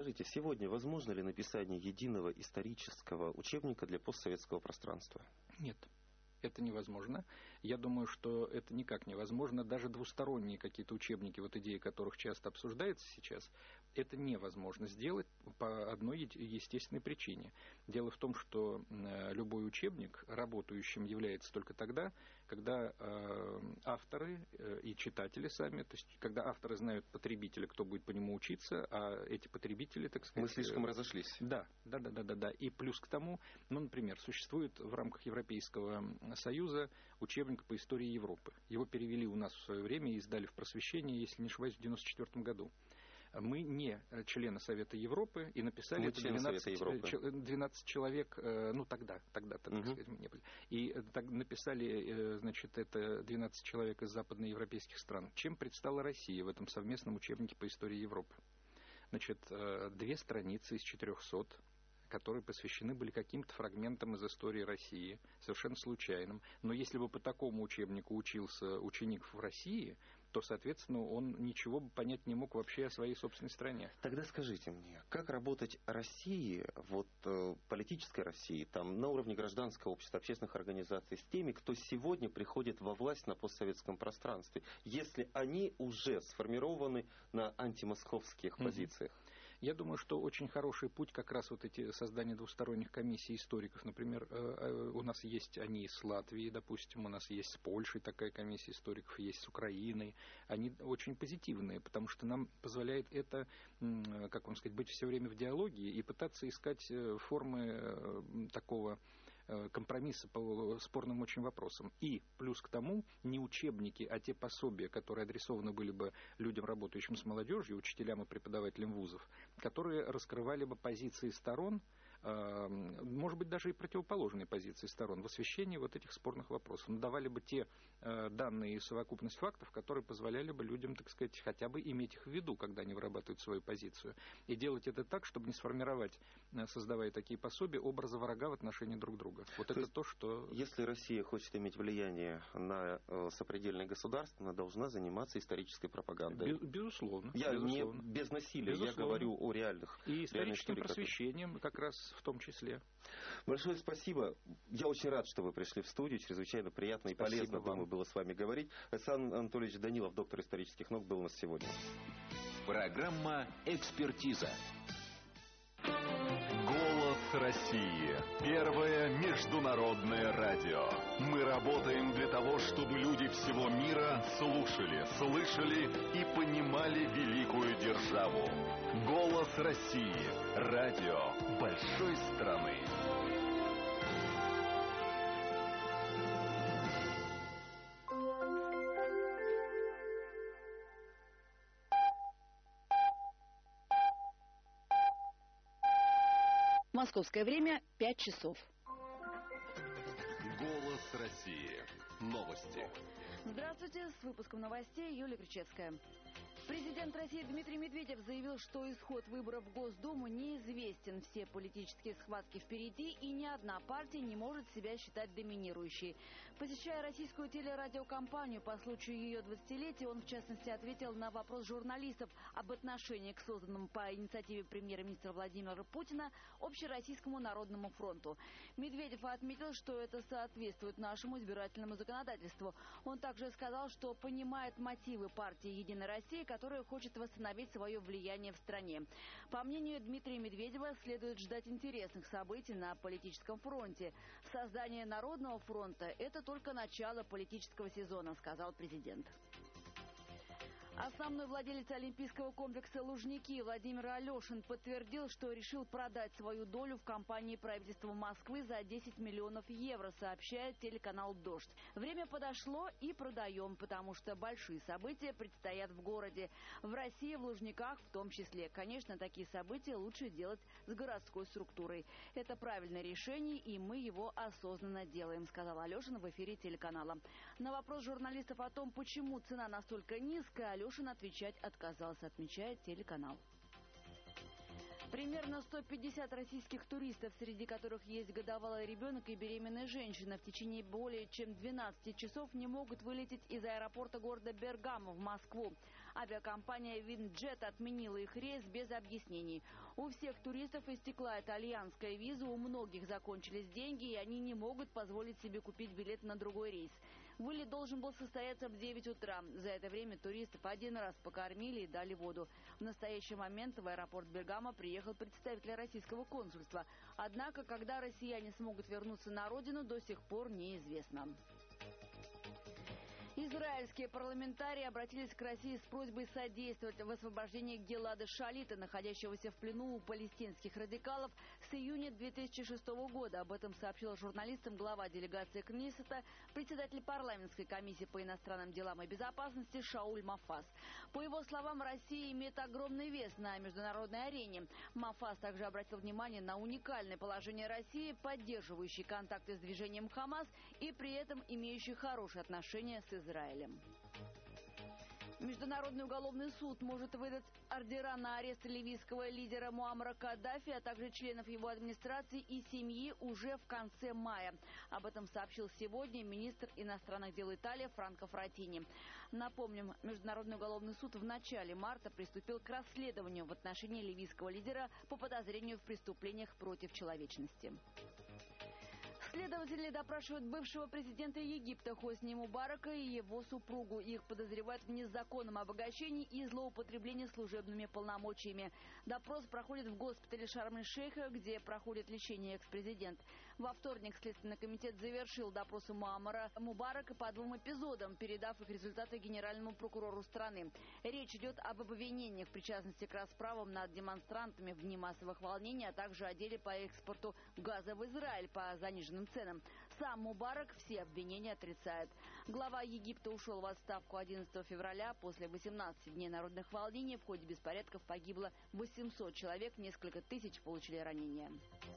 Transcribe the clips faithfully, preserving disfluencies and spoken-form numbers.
Скажите, сегодня возможно ли написание единого исторического учебника для постсоветского пространства? Нет. Это невозможно. Я думаю, что это никак невозможно. Даже двусторонние какие-то учебники, вот идеи которых часто обсуждается сейчас, это невозможно сделать по одной естественной причине. Дело в том, что любой учебник работающим является только тогда, когда авторы и читатели сами, то есть когда авторы знают потребителя, кто будет по нему учиться, а эти потребители, так сказать... Мы слишком разошлись. Да, да, да, да, да, да. И плюс к тому, ну, например, существует в рамках Европейского Союза учебник по истории Европы. Его перевели у нас в свое время и издали в Просвещении, если не ошибаюсь, в девяносто четвёртом году. Мы не члены Совета Европы и написали это двенадцать, двенадцать человек, ну тогда, тогда, так угу. сказать, мы не были. И так написали, значит, это двенадцать человек из западноевропейских стран. Чем предстала Россия в этом совместном учебнике по истории Европы? Значит, две страницы из четырехсот, которые посвящены были каким-то фрагментам из истории России, совершенно случайным. Но если бы по такому учебнику учился ученик в России, то, соответственно, он ничего бы понять не мог вообще о своей собственной стране. Тогда скажите мне, как работать России, вот э, политической России, там, на уровне гражданского общества, общественных организаций, с теми, кто сегодня приходит во власть на постсоветском пространстве, если они уже сформированы на антимосковских mm-hmm. позициях? Я думаю, что очень хороший путь как раз вот эти создания двусторонних комиссий историков. Например, у нас есть они с Латвии, допустим, у нас есть с Польшей такая комиссия историков, есть с Украиной. Они очень позитивные, потому что нам позволяет это, как вам сказать, быть все время в диалоге и пытаться искать формы такого компромисса по спорным очень вопросам. И плюс к тому, не учебники, а те пособия, которые адресованы были бы людям, работающим с молодежью, учителям и преподавателям вузов, которые раскрывали бы позиции сторон, может быть, даже и противоположные позиции сторон в освещении вот этих спорных вопросов. Но давали бы те данные и совокупность фактов, которые позволяли бы людям, так сказать, хотя бы иметь их в виду, когда они вырабатывают свою позицию. И делать это так, чтобы не сформировать, создавая такие пособия, образа врага в отношении друг друга. Вот то это есть, то, что... Если Россия хочет иметь влияние на сопредельное государство, она должна заниматься исторической пропагандой. Безусловно. Я безусловно. не без насилия, безусловно. Я говорю о реальных... И историческим просвещением как раз в том числе. Большое спасибо. Я очень рад, что вы пришли в студию. Чрезвычайно приятно и спасибо полезно, вам. думаю, было с вами говорить. Александр Анатольевич Данилов, доктор исторических наук, был у нас сегодня. Программа «Экспертиза». Голос России. Первое международное радио. Мы работаем для того, чтобы люди всего мира слушали, слышали и понимали великую державу. Голос России. Радио большой страны. Московское время пять часов. Голос России. Новости. Здравствуйте, с выпуском новостей Юлия Кричевская. Президент России Дмитрий Медведев заявил, что исход выборов в Госдуму неизвестен. Все политические схватки впереди, и ни одна партия не может себя считать доминирующей. Посещая российскую телерадиокомпанию по случаю ее двадцатилетия, он в частности ответил на вопрос журналистов об отношении к созданному по инициативе премьер-министра Владимира Путина Общероссийскому народному фронту. Медведев отметил, что это соответствует нашему избирательному законодательству. Он также сказал, что понимает мотивы партии «Единая Россия», которая хочет восстановить свое влияние в стране. По мнению Дмитрия Медведева, следует ждать интересных событий на политическом фронте. Создание Народного фронта – это только начало политического сезона, сказал президент. Основной владелец олимпийского комплекса «Лужники» Владимир Алешин подтвердил, что решил продать свою долю в компании правительства Москвы за десять миллионов евро, сообщает телеканал «Дождь». Время подошло и продаем, потому что большие события предстоят в городе. В России, в Лужниках в том числе. Конечно, такие события лучше делать с городской структурой. Это правильное решение, и мы его осознанно делаем, сказал Алешин в эфире телеканала. На вопрос журналистов о том, почему цена настолько низкая, Алешин отвечать отказался, отмечает телеканал. Примерно сто пятьдесят российских туристов, среди которых есть годовалый ребенок и беременная женщина, в течение более чем двенадцати часов не могут вылететь из аэропорта города Бергамо в Москву. Авиакомпания «Виндджет» отменила их рейс без объяснений. У всех туристов истекла итальянская виза, у многих закончились деньги, и они не могут позволить себе купить билет на другой рейс. Вылет должен был состояться в девять утра. За это время туристов один раз покормили и дали воду. В настоящий момент в аэропорт Бергамо приехал представитель российского консульства. Однако, когда россияне смогут вернуться на родину, до сих пор неизвестно. Израильские парламентарии обратились к России с просьбой содействовать в освобождении Гилада Шалита, находящегося в плену у палестинских радикалов с июня две тысячи шестого года. Об этом сообщил журналистам глава делегации Кнессета, председатель парламентской комиссии по иностранным делам и безопасности Шауль Мафаз. По его словам, Россия имеет огромный вес на международной арене. Мафаз также обратил внимание на уникальное положение России, поддерживающей контакты с движением Хамас и при этом имеющей хорошие отношения с Израилем. Израилем. Международный уголовный суд может выдать ордера на арест ливийского лидера Муаммара Каддафи, а также членов его администрации и семьи уже в конце мая. Об этом сообщил сегодня министр иностранных дел Италии Франко Фраттини. Напомним, Международный уголовный суд в начале марта приступил к расследованию в отношении ливийского лидера по подозрению в преступлениях против человечности. Следователи допрашивают бывшего президента Египта Хосни Мубарака и его супругу. Их подозревают в незаконном обогащении и злоупотреблении служебными полномочиями. Допрос проходит в госпитале Шарм-эль-Шейха, где проходит лечение экс-президент. Во вторник Следственный комитет завершил допросы Муаммара Мубарака по двум эпизодам, передав их результаты генеральному прокурору страны. Речь идет об обвинениях в причастности к расправам над демонстрантами в дни массовых волнений, а также о деле по экспорту газа в Израиль по заниженным ценам. Сам Мубарак все обвинения отрицает. Глава Египта ушел в отставку одиннадцатого февраля. После восемнадцати дней народных волнений в ходе беспорядков погибло восемьсот человек, несколько тысяч получили ранения.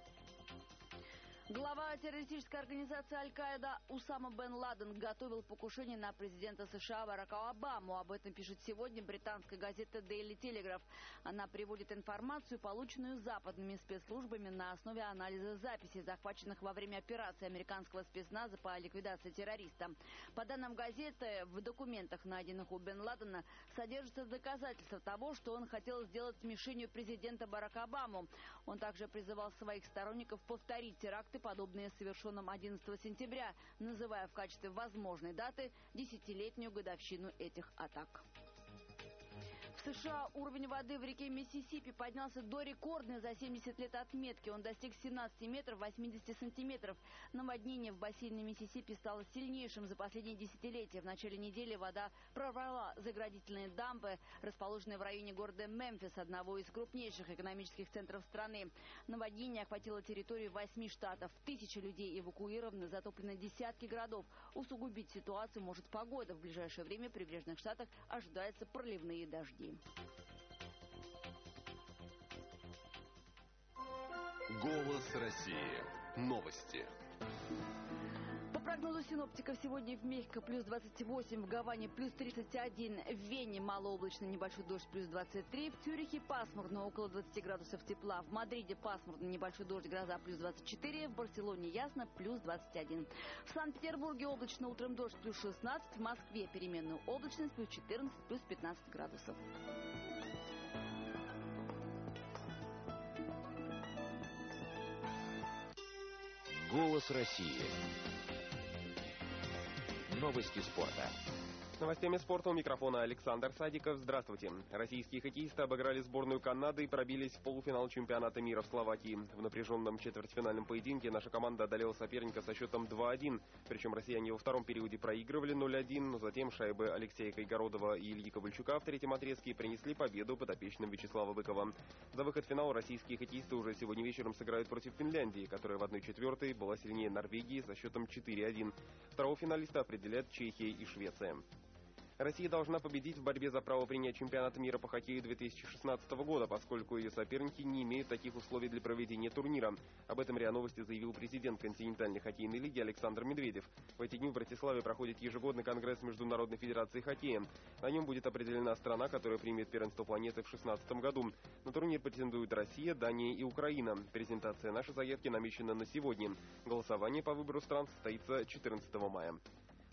Глава террористической организации Аль-Каида Усама бен Ладен готовил покушение на президента США Барака Обаму. Об этом пишет сегодня британская газета Daily Telegraph. Она приводит информацию, полученную западными спецслужбами на основе анализа записей, захваченных во время операции американского спецназа по ликвидации террориста. По данным газеты, в документах, найденных у бен Ладена, содержатся доказательства того, что он хотел сделать мишенью президента Барака Обаму. Он также призывал своих сторонников повторить теракт, подобные совершенным одиннадцатого сентября, называя в качестве возможной даты десятилетнюю годовщину этих атак. В США уровень воды в реке Миссисипи поднялся до рекордной за семьдесят лет отметки. Он достиг семнадцати метров восьмидесяти сантиметров. Наводнение в бассейне Миссисипи стало сильнейшим за последние десятилетия. В начале недели вода прорвала заградительные дамбы, расположенные в районе города Мемфис, одного из крупнейших экономических центров страны. Наводнение охватило территорию восьми штатов. Тысячи людей эвакуированы, затоплены десятки городов. Усугубить ситуацию может погода. В ближайшее время в прибрежных штатах ожидаются проливные дожди. Голос России. Новости. По прогнозу синоптиков, сегодня в Мехико плюс двадцать восемь, в Гаване плюс тридцать один, в Вене малооблачно, небольшой дождь плюс двадцать три, в Цюрихе пасмурно, около двадцати градусов тепла, в Мадриде пасмурно, небольшой дождь, гроза плюс двадцать четыре, в Барселоне ясно плюс двадцать один. В Санкт-Петербурге облачно, утром дождь плюс шестнадцать, в Москве переменную облачность плюс четырнадцать, плюс пятнадцать градусов. Голос России. Новости спорта. С новостями спорта у микрофона Александр Садиков. Здравствуйте. Российские хоккеисты обыграли сборную Канады и пробились в полуфинал чемпионата мира в Словакии. В напряженном четвертьфинальном поединке наша команда одолела соперника со счетом два один. Причем россияне во втором периоде проигрывали ноль один, но затем шайбы Алексея Кайгородова и Ильи Ковальчука в третьем отрезке принесли победу подопечным Вячеслава Быкова. За выход в финал российские хоккеисты уже сегодня вечером сыграют против Финляндии, которая в одной четвертой была сильнее Норвегии со счетом четыре один. Второго финалиста определят Чехия и Швеция. Россия должна победить в борьбе за право принять чемпионат мира по хоккею две тысячи шестнадцатого года, поскольку ее соперники не имеют таких условий для проведения турнира. Об этом РИА Новости заявил президент континентальной хоккейной лиги Александр Медведев. В эти дни в Братиславе проходит ежегодный конгресс Международной федерации хоккея. На нем будет определена страна, которая примет первенство планеты в две тысячи шестнадцатом году. На турнир претендуют Россия, Дания и Украина. Презентация нашей заявки намечена на сегодня. Голосование по выбору стран состоится четырнадцатого мая.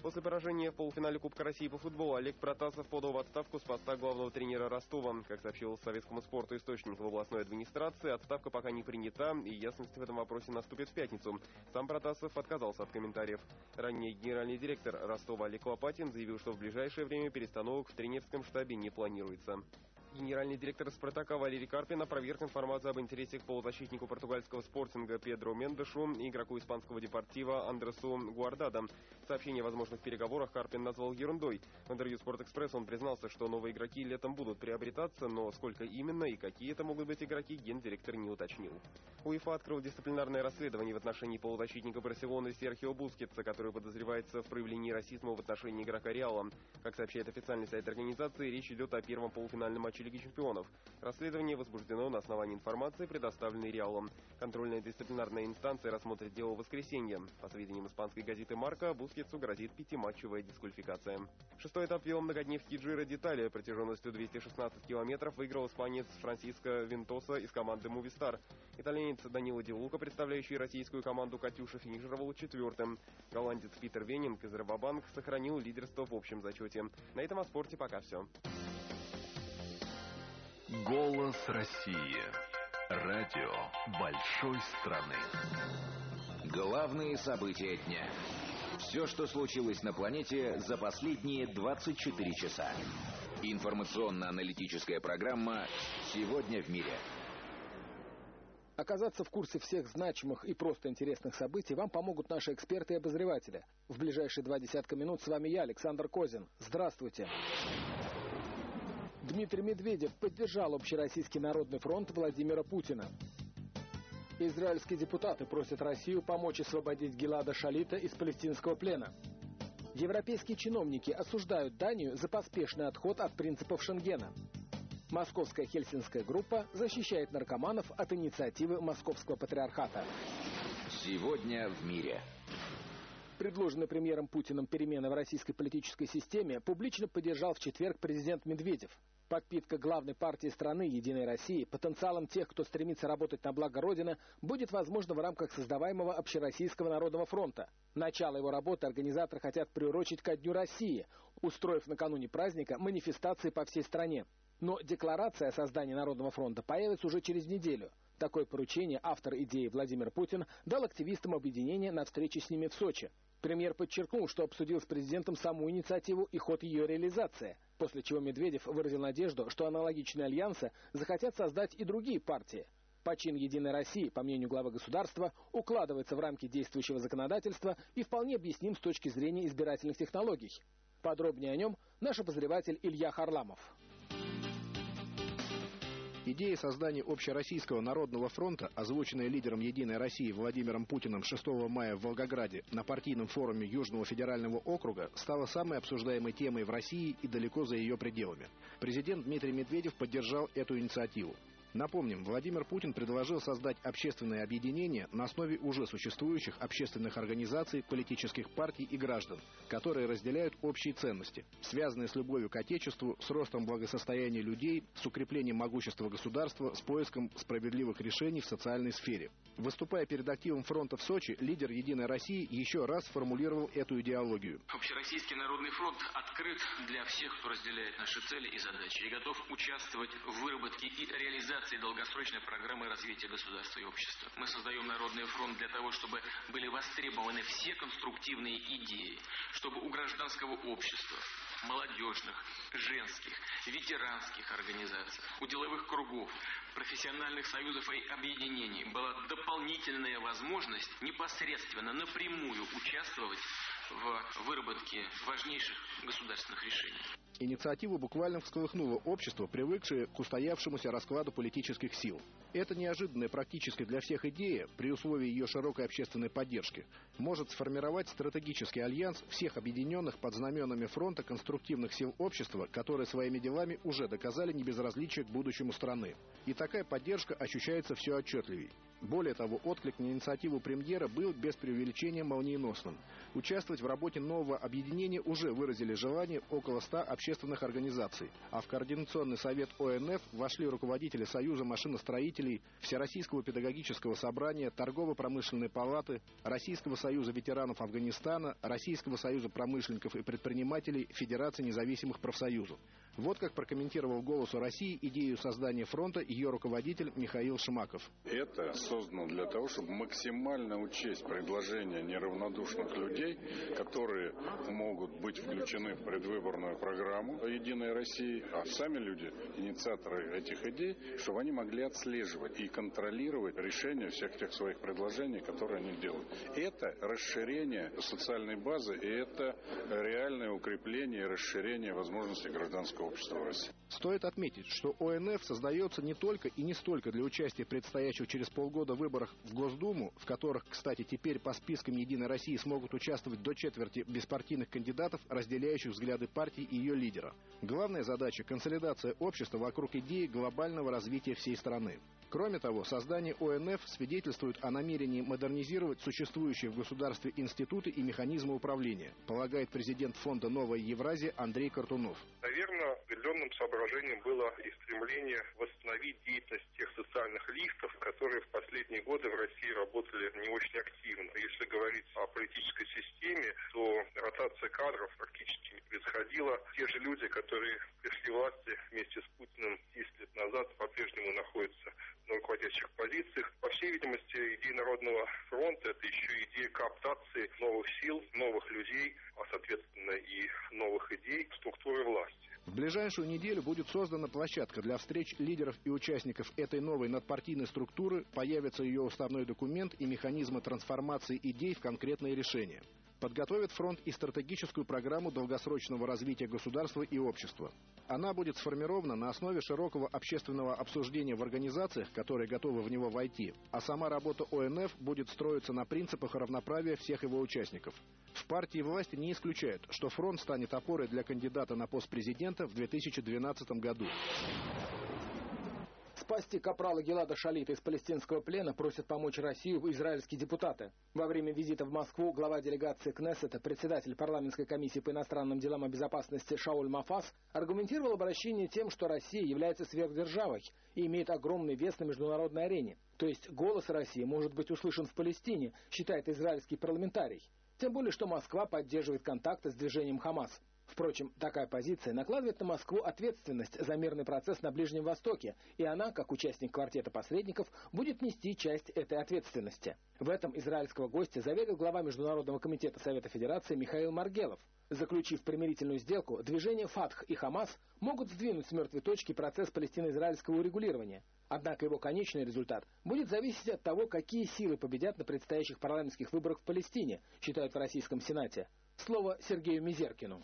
После поражения в полуфинале Кубка России по футболу Олег Протасов подал в отставку с поста главного тренера Ростова. Как сообщил советскому спорту источник в областной администрации, отставка пока не принята, и ясность в этом вопросе наступит в пятницу. Сам Протасов отказался от комментариев. Ранее генеральный директор Ростова Олег Лопатин заявил, что в ближайшее время перестановок в тренерском штабе не планируется. Генеральный директор «Спартака» Валерий Карпин опроверг информацию об интересе к полузащитнику португальского «Спортинга» Педро Мендешу и игроку испанского «Депортива» Андресу Гуардадо. Сообщение о возможных переговорах Карпин назвал ерундой. В интервью «Спортэкспресс» он признался, что новые игроки летом будут приобретаться, но сколько именно и какие это могут быть игроки, гендиректор не уточнил. УЕФА открыл дисциплинарное расследование в отношении полузащитника Барселоны Серхио Бускетса, который подозревается в проявлении расизма в отношении игрока Реала. Как сообщает официальный сайт организации, речь идет о первом полуфинальном матче Лиги чемпионов. Расследование возбуждено на основании информации, предоставленной Реалом. Контрольная дисциплинарная инстанция рассмотрит дело в воскресенье. По сведениям испанской газеты «Марка», Бускетсу грозит пятиматчевая дисквалификация. Шестой этап веломногодневки Джиро d'Italia протяженностью двести шестнадцать километров выиграл испанец Франсиско Винтоса из команды Movistar. Итальянец Данило Ди Лука, представляющий российскую команду «Катюша», финишировал четвертым. Голландец Питер Венинг из Рабобанк сохранил лидерство в общем зачете. На этом о спорте пока все. Голос России. Радио большой страны. Главные события дня. Все, что случилось на планете за последние двадцать четыре часа. Информационно-аналитическая программа «Сегодня в мире». Оказаться в курсе всех значимых и просто интересных событий вам помогут наши эксперты и обозреватели. В ближайшие два десятка минут с вами я, Александр Козин. Здравствуйте. Дмитрий Медведев поддержал Общероссийский народный фронт Владимира Путина. Израильские депутаты просят Россию помочь освободить Гилада Шалита из палестинского плена. Европейские чиновники осуждают Данию за поспешный отход от принципов Шенгена. Московская хельсинская группа защищает наркоманов от инициативы Московского патриархата. Сегодня в мире. Предложенные премьером Путиным перемены в российской политической системе публично поддержал в четверг президент Медведев. Подпитка главной партии страны «Единой России» потенциалом тех, кто стремится работать на благо Родины, будет возможно в рамках создаваемого Общероссийского народного фронта. Начало его работы организаторы хотят приурочить ко Дню России, устроив накануне праздника манифестации по всей стране. Но декларация о создании Народного фронта появится уже через неделю. Такое поручение автор идеи Владимир Путин дал активистам объединения на встрече с ними в Сочи. Премьер подчеркнул, что обсудил с президентом саму инициативу и ход ее реализации, после чего Медведев выразил надежду, что аналогичные альянсы захотят создать и другие партии. Почин «Единой России», по мнению главы государства, укладывается в рамки действующего законодательства и вполне объясним с точки зрения избирательных технологий. Подробнее о нем наш обозреватель Илья Харламов. Идея создания Общероссийского народного фронта, озвученная лидером «Единой России» Владимиром Путиным шестого мая в Волгограде на партийном форуме Южного федерального округа, стала самой обсуждаемой темой в России и далеко за ее пределами. Президент Дмитрий Медведев поддержал эту инициативу. Напомним, Владимир Путин предложил создать общественное объединение на основе уже существующих общественных организаций, политических партий и граждан, которые разделяют общие ценности, связанные с любовью к Отечеству, с ростом благосостояния людей, с укреплением могущества государства, с поиском справедливых решений в социальной сфере. Выступая перед активом фронта в Сочи, лидер «Единой России» еще раз сформулировал эту идеологию. Общероссийский народный фронт открыт для всех, кто разделяет наши цели и задачи, и готов участвовать в выработке и реализации долгосрочной программы развития государства и общества. Мы создаем Народный фронт для того, чтобы были востребованы все конструктивные идеи, чтобы у гражданского общества, молодежных, женских, ветеранских организаций, у деловых кругов, профессиональных союзов и объединений была дополнительная возможность непосредственно, напрямую участвовать в выработке важнейших государственных решений. Инициатива буквально всколыхнула общество, привыкшее к устоявшемуся раскладу политических сил. Эта неожиданная практически для всех идея, при условии ее широкой общественной поддержки, может сформировать стратегический альянс всех объединенных под знаменами фронта конструктивных сил общества, которые своими делами уже доказали небезразличие к будущему страны. И такая поддержка ощущается все отчетливей. Более того, отклик на инициативу премьера был без преувеличения молниеносным. Участвовать в работе нового объединения уже выразили желание около ста общественных организаций, а в Координационный совет О Н Ф вошли руководители Союза машиностроителей предпринимателей, Всероссийского педагогического собрания, Торгово-промышленной палаты, Российского союза ветеранов Афганистана, Российского союза промышленников и предпринимателей, Федерации независимых профсоюзов. Вот как прокомментировал «Голосу России» идею создания фронта ее руководитель Михаил Шмаков. Это создано для того, чтобы максимально учесть предложения неравнодушных людей, которые могут быть включены в предвыборную программу «Единой России», а сами люди, инициаторы этих идей, чтобы они могли отслеживать и контролировать решение всех тех своих предложений, которые они делают. Это расширение социальной базы, и это реальное укрепление и расширение возможностей гражданского общества в России. Стоит отметить, что О Эн Эф создается не только и не столько для участия в предстоящих через полгода выборах в Госдуму, в которых, кстати, теперь по спискам «Единой России» смогут участвовать до четверти беспартийных кандидатов, разделяющих взгляды партии и ее лидера. Главная задача – консолидация общества вокруг идеи глобального развития всей страны. Кроме того, создание О Эн Эф свидетельствует о намерении модернизировать существующие в государстве институты и механизмы управления, полагает президент фонда «Новая Евразия» Андрей Картунов. Наверное, определенным соображением было и стремление восстановить деятельность тех социальных лифтов, которые в последние годы в России работали не очень активно. Если говорить о политической системе, то ротация кадров практически не происходила. Те же люди, которые пришли к власти вместе с Путиным десять лет назад, по-прежнему находятся на руководящих позициях. По всей видимости, идея Народного фронта – это еще идея кооптации новых сил, новых людей, а соответственно и новых идей в структуре власти. В ближайшую неделю будет создана площадка для встреч лидеров и участников этой новой надпартийной структуры, появится ее уставной документ и механизмы трансформации идей в конкретные решения. Подготовит фронт и стратегическую программу долгосрочного развития государства и общества. Она будет сформирована на основе широкого общественного обсуждения в организациях, которые готовы в него войти, а сама работа О Эн Эф будет строиться на принципах равноправия всех его участников. В партии власти не исключают, что фронт станет опорой для кандидата на пост президента в две тысячи двенадцатом году. Спасти капрала Гилада Шалита из палестинского плена просят помочь Россию израильские депутаты. Во время визита в Москву глава делегации Кнессета, председатель парламентской комиссии по иностранным делам и безопасности Шауль Мафас аргументировал обращение тем, что Россия является сверхдержавой и имеет огромный вес на международной арене. То есть голос России может быть услышан в Палестине, считает израильский парламентарий. Тем более, что Москва поддерживает контакты с движением Хамас. Впрочем, такая позиция накладывает на Москву ответственность за мирный процесс на Ближнем Востоке, и она, как участник квартета посредников, будет нести часть этой ответственности. В этом израильского гостя заверил глава Международного комитета Совета Федерации Михаил Маргелов. Заключив примирительную сделку, движения Фатх и Хамас могут сдвинуть с мертвой точки процесс палестино-израильского урегулирования. Однако его конечный результат будет зависеть от того, какие силы победят на предстоящих парламентских выборах в Палестине, считают в Российском Сенате. Слово Сергею Мизеркину.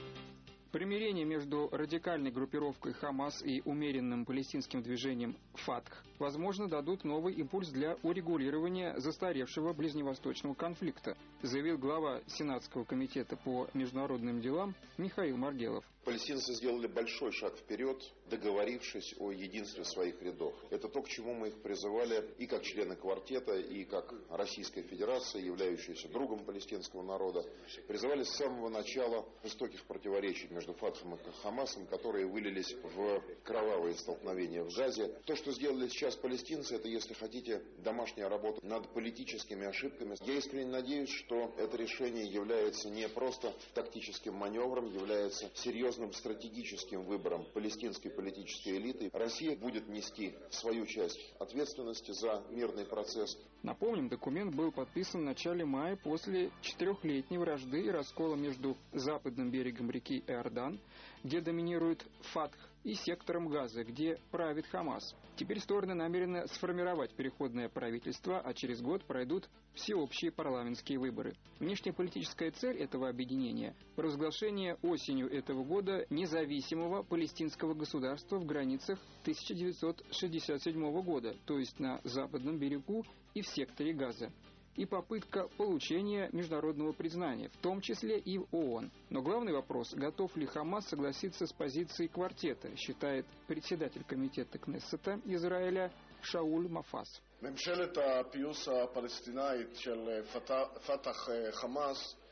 Примирение между радикальной группировкой Хамас и умеренным палестинским движением Фатх, возможно, дадут новый импульс для урегулирования застаревшего ближневосточного конфликта, заявил глава Сенатского комитета по международным делам Михаил Маргелов. Палестинцы сделали большой шаг вперед, договорившись о единстве своих рядов. Это то, к чему мы их призывали и как члены квартета, и как Российская Федерация, являющаяся другом палестинского народа, призывали с самого начала жестоких противоречий между Фатхом и Хамасом, которые вылились в кровавые столкновения в Газе. То, что сделали сейчас палестинцы, это, если хотите, домашняя работа над политическими ошибками. Я искренне надеюсь, что это решение является не просто тактическим маневром, является серьезным стратегическим выбором палестинской политической элиты. Россия будет нести свою часть ответственности за мирный процесс. Напомним, документ был подписан в начале мая после четырехлетней вражды и раскола между западным берегом реки Иордан, где доминирует Фатх, и сектором Газа, где правит Хамас. Теперь стороны намерены сформировать переходное правительство, а через год пройдут всеобщие парламентские выборы. Внешнеполитическая цель этого объединения – провозглашение осенью этого года независимого палестинского государства в границах тысяча девятьсот шестьдесят седьмого года, то есть на западном берегу и в секторе Газа, и попытка получения международного признания, в том числе и в ООН. Но главный вопрос – готов ли Хамас согласиться с позицией квартета, считает председатель комитета Кнессета Израиля Шауль ממשלת הפיוס הפלסטינאית של פתח חמאס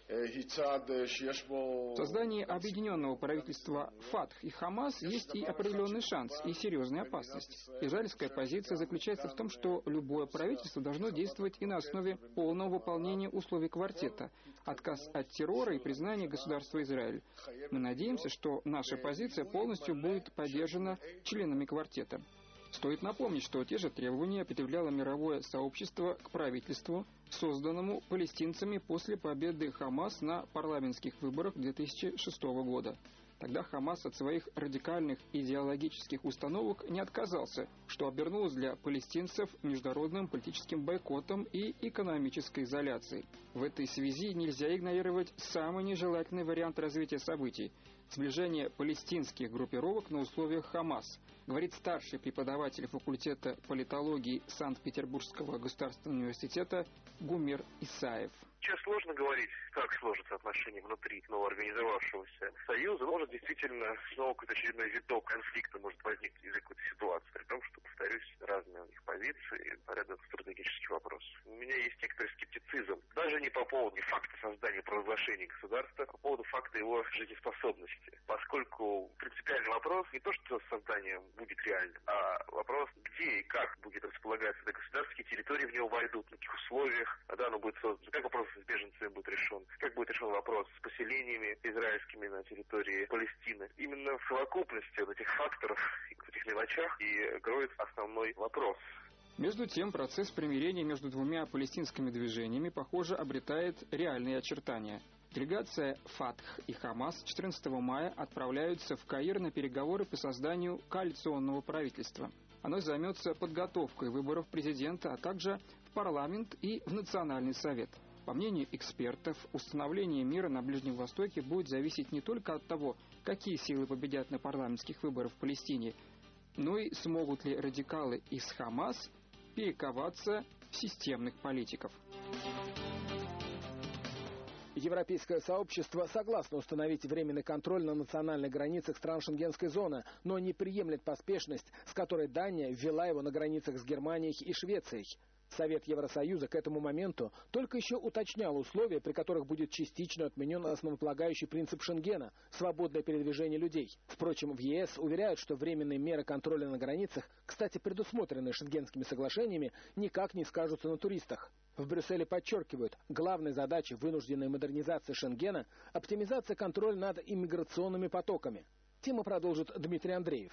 В создании объединенного правительства Фатх и Хамас есть и определенный шанс, и серьезная опасность. Израильская позиция заключается в том, что любое правительство должно действовать и на основе полного выполнения условий квартета, отказ от террора и признание государства Израиль. Мы надеемся, что наша позиция полностью будет поддержана членами квартета. Стоит напомнить, что те же требования предъявляло мировое сообщество к правительству, созданному палестинцами после победы Хамас на парламентских выборах две тысячи шестого года. Тогда Хамас от своих радикальных идеологических установок не отказался, что обернулось для палестинцев международным политическим бойкотом и экономической изоляцией. В этой связи нельзя игнорировать самый нежелательный вариант развития событий – сближение палестинских группировок на условиях Хамас, говорит старший преподаватель факультета политологии Санкт-Петербургского государственного университета Гумер Исаев. Сейчас сложно говорить, как сложатся отношения внутри новоорганизовавшегося союза. Может, действительно, снова какой-то очередной виток конфликта может возникнуть из-за какой-то ситуации, при том, что, повторюсь, разные у них позиции по ряду стратегических вопросов. У меня есть некоторый скептицизм, даже не по поводу факта создания провозглашения государства, а по поводу факта его жизнеспособности. Поскольку принципиальный вопрос не то, что создание будет реальным, а вопрос, где и как будет располагаться это государство, какие территории в него войдут, на каких условиях, когда оно будет создано, как вопрос с беженцами будет решен, как будет решен вопрос с поселениями израильскими на территории Палестины. Именно в совокупности вот этих факторов, в этих мелочах и кроется основной вопрос. Между тем, процесс примирения между двумя палестинскими движениями, похоже, обретает реальные очертания. Делегация Фатх и Хамас четырнадцатого мая отправляются в Каир на переговоры по созданию коалиционного правительства. Оно займется подготовкой выборов президента, а также в парламент и в Национальный совет. По мнению экспертов, установление мира на Ближнем Востоке будет зависеть не только от того, какие силы победят на парламентских выборах в Палестине, но и смогут ли радикалы из Хамас перековаться в системных политиков. Европейское сообщество согласно установить временный контроль на национальных границах стран Шенгенской зоны, но не приемлет поспешность, с которой Дания ввела его на границах с Германией и Швецией. Совет Евросоюза к этому моменту только еще уточнял условия, при которых будет частично отменен основополагающий принцип Шенгена – свободное передвижение людей. Впрочем, в ЕС уверяют, что временные меры контроля на границах, кстати, предусмотренные Шенгенскими соглашениями, никак не скажутся на туристах. В Брюсселе подчеркивают, главной задачей вынужденной модернизации Шенгена – оптимизация контроля над иммиграционными потоками. Тему продолжит Дмитрий Андреев.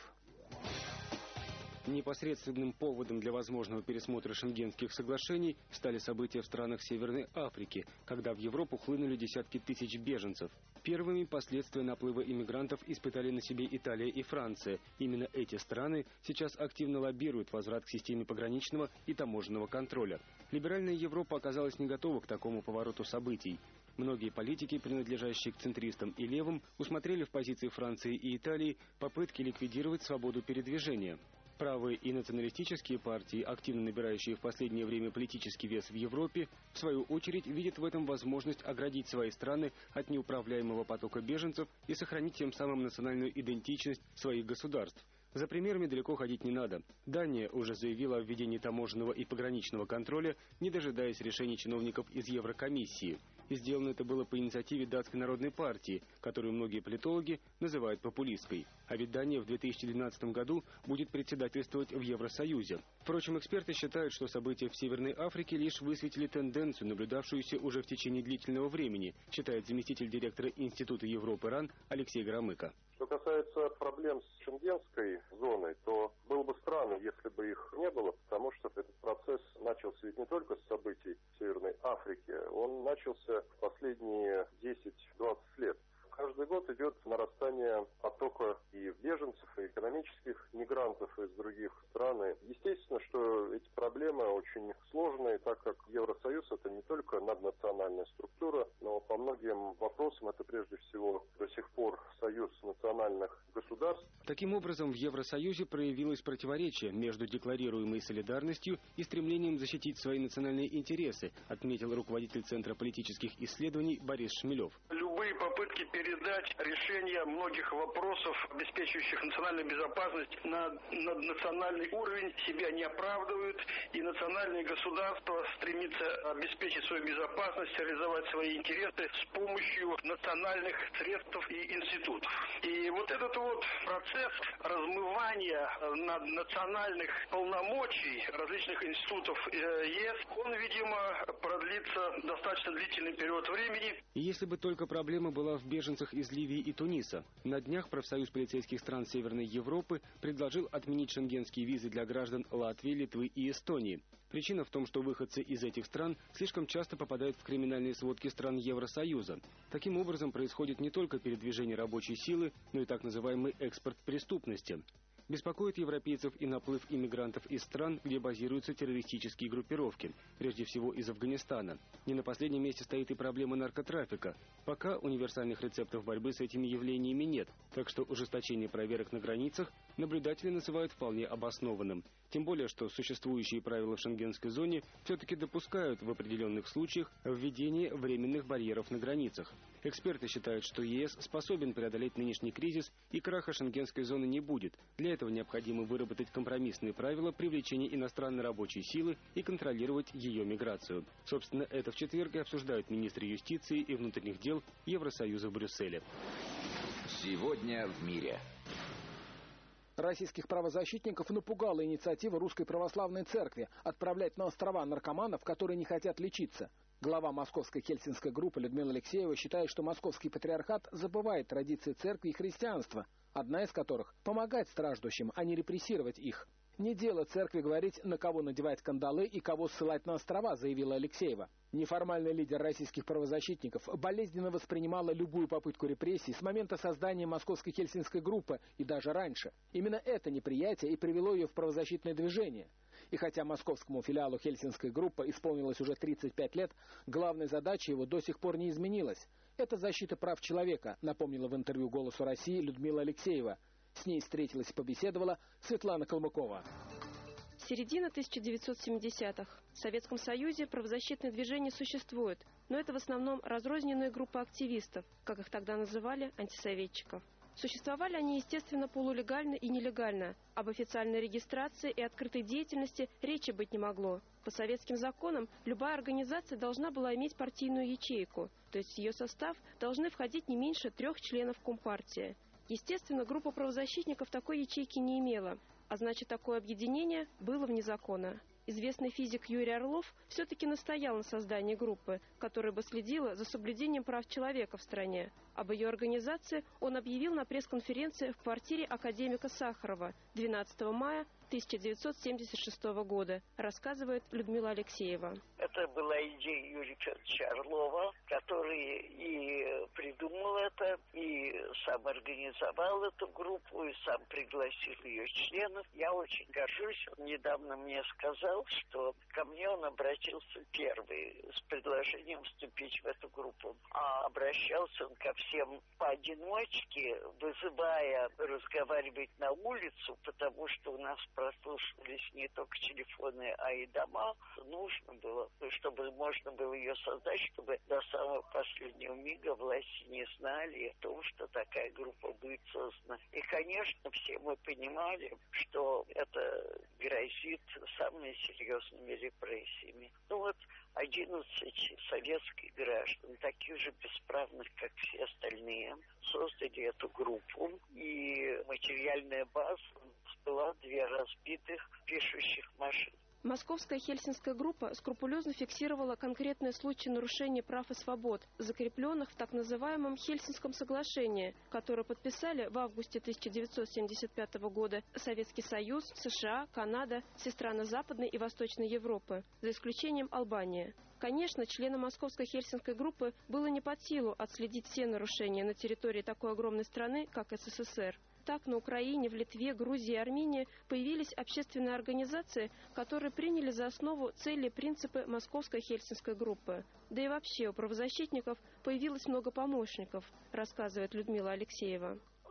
Непосредственным поводом для возможного пересмотра шенгенских соглашений стали события в странах Северной Африки, когда в Европу хлынули десятки тысяч беженцев. Первыми последствия наплыва иммигрантов испытали на себе Италия и Франция. Именно эти страны сейчас активно лоббируют возврат к системе пограничного и таможенного контроля. Либеральная Европа оказалась не готова к такому повороту событий. Многие политики, принадлежащие к центристам и левым, усмотрели в позиции Франции и Италии попытки ликвидировать свободу передвижения. Правые и националистические партии, активно набирающие в последнее время политический вес в Европе, в свою очередь видят в этом возможность оградить свои страны от неуправляемого потока беженцев и сохранить тем самым национальную идентичность своих государств. За примерами далеко ходить не надо. Дания уже заявила о введении таможенного и пограничного контроля, не дожидаясь решений чиновников из Еврокомиссии. И сделано это было по инициативе Датской народной партии, которую многие политологи называют популистской. А ведь Дания в две тысячи двенадцатом году будет председательствовать в Евросоюзе. Впрочем, эксперты считают, что события в Северной Африке лишь высветили тенденцию, наблюдавшуюся уже в течение длительного времени, считает заместитель директора Института Европы РАН Алексей Громыко. Что касается проблем с шенгенской зоной, то было бы странно, если бы их не было, потому что этот процесс начался ведь не только с событий в Северной Африке, он начался в последние десять-двадцать лет. Каждый год идет нарастание потока и беженцев, и экономических мигрантов из других стран. И естественно, что эти проблемы очень сложные, так как Евросоюз это не только наднациональная структура, но по многим вопросам это прежде всего до сих пор союз национальных государств. Таким образом, в Евросоюзе проявилось противоречие между декларируемой солидарностью и стремлением защитить свои национальные интересы, отметил руководитель Центра политических исследований Борис Шмелев. Любой любые попытки передать решение многих вопросов, обеспечивающих национальную безопасность, на, на национальный уровень себя не оправдывают, и национальное государство стремится обеспечить свою безопасность, реализовать свои интересы с помощью национальных средств и институтов. И вот этот вот процесс размывания национальных полномочий различных институтов ЕС, он, видимо, продлится достаточно длительный период времени. И если бы только проблема была в беженцах из Ливии и Туниса. На днях профсоюз полицейских стран Северной Европы предложил отменить шенгенские визы для граждан Латвии, Литвы и Эстонии. Причина в том, что выходцы из этих стран слишком часто попадают в криминальные сводки стран Евросоюза. Таким образом, происходит не только передвижение рабочей силы, но и так называемый экспорт преступности. Беспокоит европейцев и наплыв иммигрантов из стран, где базируются террористические группировки, прежде всего из Афганистана. Не на последнем месте стоит и проблема наркотрафика. Пока универсальных рецептов борьбы с этими явлениями нет, так что ужесточение проверок на границах наблюдатели называют вполне обоснованным. Тем более, что существующие правила в шенгенской зоне все-таки допускают в определенных случаях введение временных барьеров на границах. Эксперты считают, что ЕС способен преодолеть нынешний кризис и краха шенгенской зоны не будет. Для этого необходимо выработать компромиссные правила привлечения иностранной рабочей силы и контролировать ее миграцию. Собственно, это в четверг и обсуждают министры юстиции и внутренних дел Евросоюза в Брюсселе. Сегодня в мире. Российских правозащитников напугала инициатива Русской Православной Церкви отправлять на острова наркоманов, которые не хотят лечиться. Глава Московской Хельсинской группы Людмила Алексеева считает, что Московский патриархат забывает традиции церкви и христианства, одна из которых – помогать страждущим, а не репрессировать их. «Не дело церкви говорить, на кого надевать кандалы и кого ссылать на острова», заявила Алексеева. Неформальный лидер российских правозащитников болезненно воспринимала любую попытку репрессий с момента создания Московской Хельсинской группы и даже раньше. Именно это неприятие и привело ее в правозащитное движение. И хотя московскому филиалу Хельсинской группы исполнилось уже тридцать пять лет, главной задачей его до сих пор не изменилась. Это защита прав человека, напомнила в интервью «Голосу России» Людмила Алексеева. С ней встретилась и побеседовала Светлана Калмыкова. Середина тысяча девятьсот семидесятых. В Советском Союзе правозащитные движения существуют, но это в основном разрозненные группы активистов, как их тогда называли, антисоветчиков. Существовали они, естественно, полулегально и нелегально. Об официальной регистрации и открытой деятельности речи быть не могло. По советским законам любая организация должна была иметь партийную ячейку, то есть в ее состав должны входить не меньше трех членов Компартии. Естественно, группа правозащитников такой ячейки не имела, а значит, такое объединение было вне закона. Известный физик Юрий Орлов все-таки настоял на создании группы, которая бы следила за соблюдением прав человека в стране. Об ее организации он объявил на пресс-конференции в квартире академика Сахарова двенадцатого мая тысяча девятьсот семьдесят шестого года, рассказывает Людмила Алексеева. Это была идея Юрия Федоровича Орлова, который и придумал это, и сам организовал эту группу, и сам пригласил ее членов. Я очень горжусь. Он недавно мне сказал, что ко мне он обратился первый с предложением вступить в эту группу. А обращался он ко всем поодиночке, вызывая разговаривать на улицу, потому что у нас прослушивались не только телефоны, а и дома. Нужно было, чтобы можно было ее создать, чтобы до самого последнего мига власти не знали о том, что такая группа будет создана. И, конечно, все мы понимали, что это грозит самыми серьезными репрессиями. Ну вот, одиннадцать советских граждан, таких же бесправных, как все остальные, создали эту группу, и материальная база была две разбитых пишущих машины. Московская Хельсинская группа скрупулезно фиксировала конкретные случаи нарушения прав и свобод, закрепленных в так называемом Хельсинском соглашении, которое подписали в августе тысяча девятьсот семьдесят пятого года Советский Союз, США, Канада, все страны Западной и Восточной Европы, за исключением Албании. Конечно, членам Московской Хельсинской группы было не под силу отследить все нарушения на территории такой огромной страны, как СССР. Так, на Украине, в Литве, Грузии и Армении появились общественные организации, которые приняли за основу цели и принципы Московской Хельсинской группы. Да и вообще у правозащитников появилось много помощников, рассказывает Людмила Алексеева.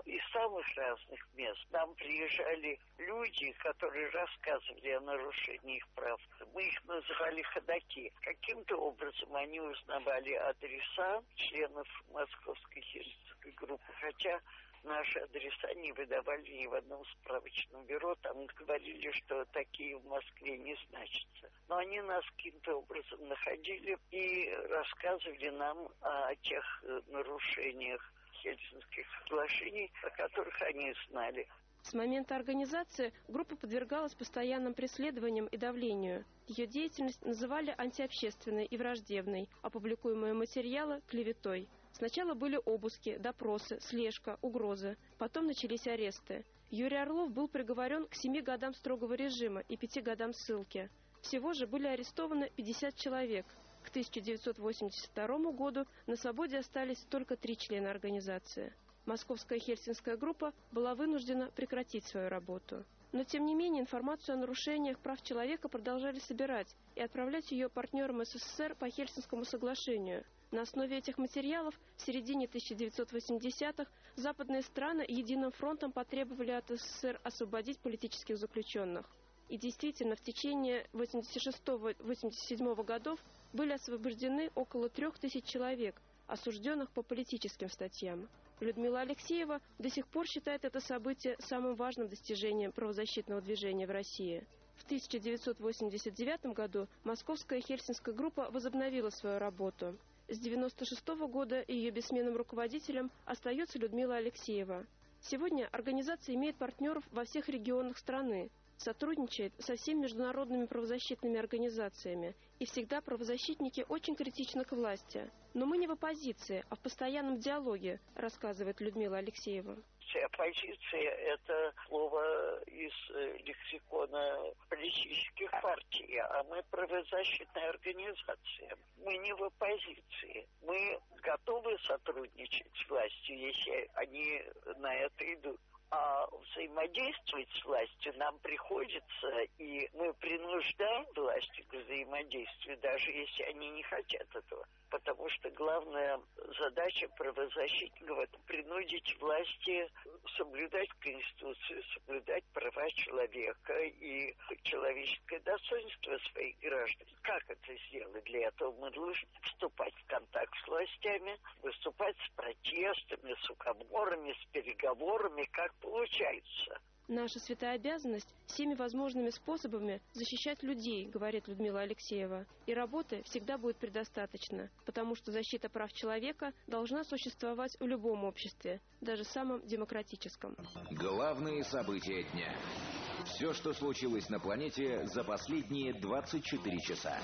из самых разных мест. Нам приезжали люди, которые рассказывали о нарушении их прав. Мы их называли ходаки. Каким-то образом они узнавали адреса членов Московской хельсинской группы, хотя наши адреса не выдавали ни в одном справочном бюро. Там говорили, что такие в Москве не значатся. Но они нас каким-то образом находили и рассказывали нам о тех нарушениях Хельсинских соглашений, о которых они знали. С момента организации группа подвергалась постоянным преследованиям и давлению. Ее деятельность называли антиобщественной и враждебной, а публикуемые материалы – клеветой. Сначала были обыски, допросы, слежка, угрозы. Потом начались аресты. Юрий Орлов был приговорен к семи годам строгого режима и пяти годам ссылки. Всего же были арестованы пятьдесят человек. К тысяча девятьсот восемьдесят второму году на свободе остались только три члена организации. Московская хельсинская группа была вынуждена прекратить свою работу. Но, тем не менее, информацию о нарушениях прав человека продолжали собирать и отправлять ее партнерам СССР по Хельсинскому соглашению. На основе этих материалов в середине тысяча девятьсот восьмидесятых западные страны единым фронтом потребовали от СССР освободить политических заключенных. И действительно, в течение восемьдесят шестого — восемьдесят седьмого годов были освобождены около трех тысяч человек, осужденных по политическим статьям. Людмила Алексеева до сих пор считает это событие самым важным достижением правозащитного движения в России. В тысяча девятьсот восемьдесят девятом году Московская хельсинская группа возобновила свою работу. С девяносто шестого года ее бессменным руководителем остается Людмила Алексеева. Сегодня организация имеет партнеров во всех регионах страны, сотрудничает со всеми международными правозащитными организациями, и всегда правозащитники очень критичны к власти. Но мы не в оппозиции, а в постоянном диалоге, рассказывает Людмила Алексеева. Оппозиция – это слово из лексикона политических партий, а мы правозащитная организация. Мы не в оппозиции. Мы готовы сотрудничать с властью, если они на это идут. А взаимодействовать с властью нам приходится, и мы принуждаем власти к взаимодействию, даже если они не хотят этого. Потому что главная задача правозащитников – это принудить власти соблюдать Конституцию, соблюдать права человека и человеческое достоинство своих граждан. Как это сделать? Для этого мы должны вступать в контакт с властями, выступать с протестами, с уговорами, с переговорами, как получается. Наша святая обязанность всеми возможными способами защищать людей, говорит Людмила Алексеева. И работы всегда будет предостаточно, потому что защита прав человека должна существовать в любом обществе, даже самом демократическом. Главные события дня. Все, что случилось на планете за последние двадцать четыре часа.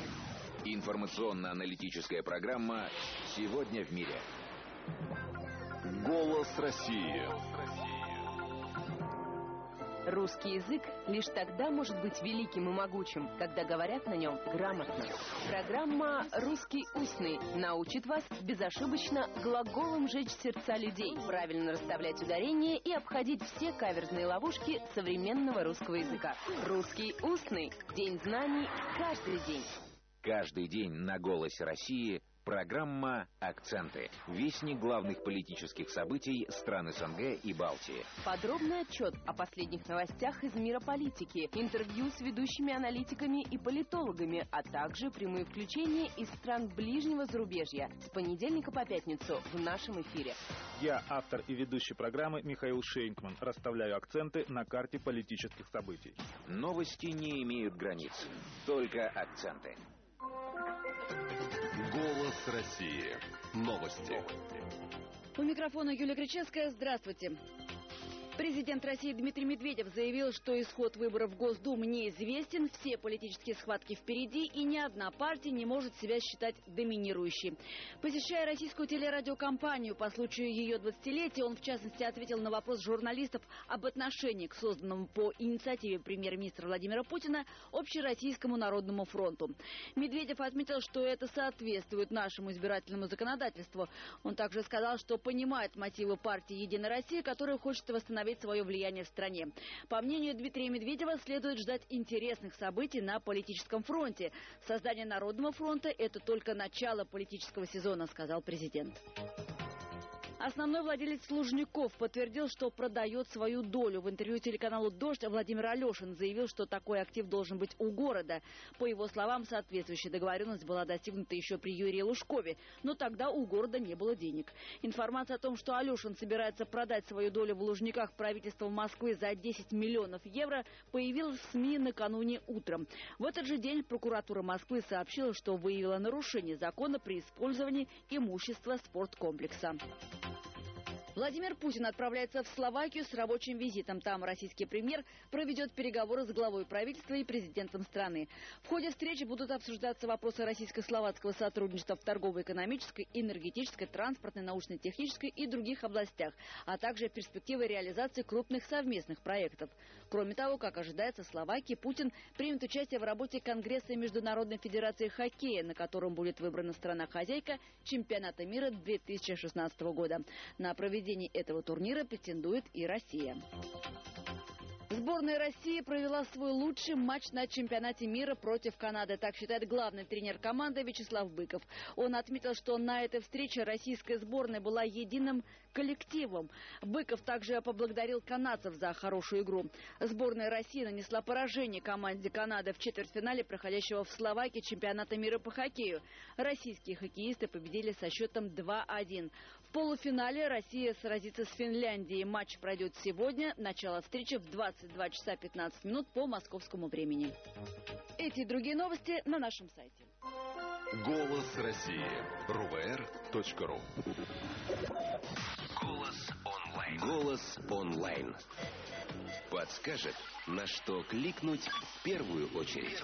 Информационно-аналитическая программа «Сегодня в мире». Голос России. Русский язык лишь тогда может быть великим и могучим, когда говорят на нем грамотно. Программа «Русский устный» научит вас безошибочно глаголом жечь сердца людей, правильно расставлять ударения и обходить все каверзные ловушки современного русского языка. «Русский устный» – день знаний каждый день. Каждый день на «Голосе России» программа «Акценты». Вестник главных политических событий стран СНГ и Балтии. Подробный отчет о последних новостях из мира политики, интервью с ведущими аналитиками и политологами, а также прямые включения из стран ближнего зарубежья с понедельника по пятницу в нашем эфире. Я, автор и ведущий программы Михаил Шейнкман, расставляю акценты на карте политических событий. Новости не имеют границ, только акценты. Голос России. Новости. У микрофона Юлия Кричевская. Здравствуйте. Президент России Дмитрий Медведев заявил, что исход выборов в Госдуму неизвестен, все политические схватки впереди, и ни одна партия не может себя считать доминирующей. Посещая российскую телерадиокомпанию по случаю ее двадцатилетия, он в частности ответил на вопрос журналистов об отношении к созданному по инициативе премьер-министра Владимира Путина Общероссийскому народному фронту. Медведев отметил, что это соответствует нашему избирательному законодательству. Он также сказал, что понимает мотивы партии «Единая Россия», которая хочет восстановить свое влияние в стране. По мнению Дмитрия Медведева, следует ждать интересных событий на политическом фронте. Создание Народного фронта – это только начало политического сезона, сказал президент. Основной владелец Лужников подтвердил, что продает свою долю. В интервью телеканалу «Дождь» Владимир Алешин заявил, что такой актив должен быть у города. По его словам, соответствующая договоренность была достигнута еще при Юрии Лужкове, но тогда у города не было денег. Информация о том, что Алешин собирается продать свою долю в Лужниках правительству Москвы за десять миллионов евро, появилась в СМИ накануне утром. В этот же день прокуратура Москвы сообщила, что выявила нарушение закона при использовании имущества спорткомплекса. Владимир Путин отправляется в Словакию с рабочим визитом. Там российский премьер проведет переговоры с главой правительства и президентом страны. В ходе встречи будут обсуждаться вопросы российско-словацкого сотрудничества в торгово-экономической, энергетической, транспортной, научно-технической и других областях, а также перспективы реализации крупных совместных проектов. Кроме того, как ожидается, в Словакии Путин примет участие в работе Конгресса Международной Федерации Хоккея, на котором будет выбрана страна-хозяйка чемпионата мира две тысячи шестнадцатого года. На проведение этого турнира претендует и Россия. Сборная России провела свой лучший матч на чемпионате мира против Канады. Так считает главный тренер команды Вячеслав Быков. Он отметил, что на этой встрече российская сборная была единым коллективом. Быков также поблагодарил канадцев за хорошую игру. Сборная России нанесла поражение команде Канады в четвертьфинале проходящего в Словакии чемпионата мира по хоккею. Российские хоккеисты победили со счетом два один. В полуфинале Россия сразится с Финляндией. Матч пройдет сегодня. Начало встречи в двадцать два часа пятнадцать минут по московскому времени. Эти и другие новости на нашем сайте. Голос России. эр вэ эр точка ру. Голос онлайн. Голос онлайн. Подскажет, на что кликнуть в первую очередь.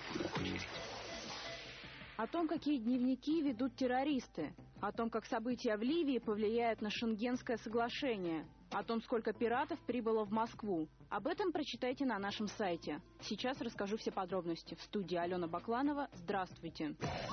О том, какие дневники ведут террористы. О том, как события в Ливии повлияют на Шенгенское соглашение. О том, сколько пиратов прибыло в Москву. Об этом прочитайте на нашем сайте. Сейчас расскажу все подробности. В студии Алена Бакланова. Здравствуйте.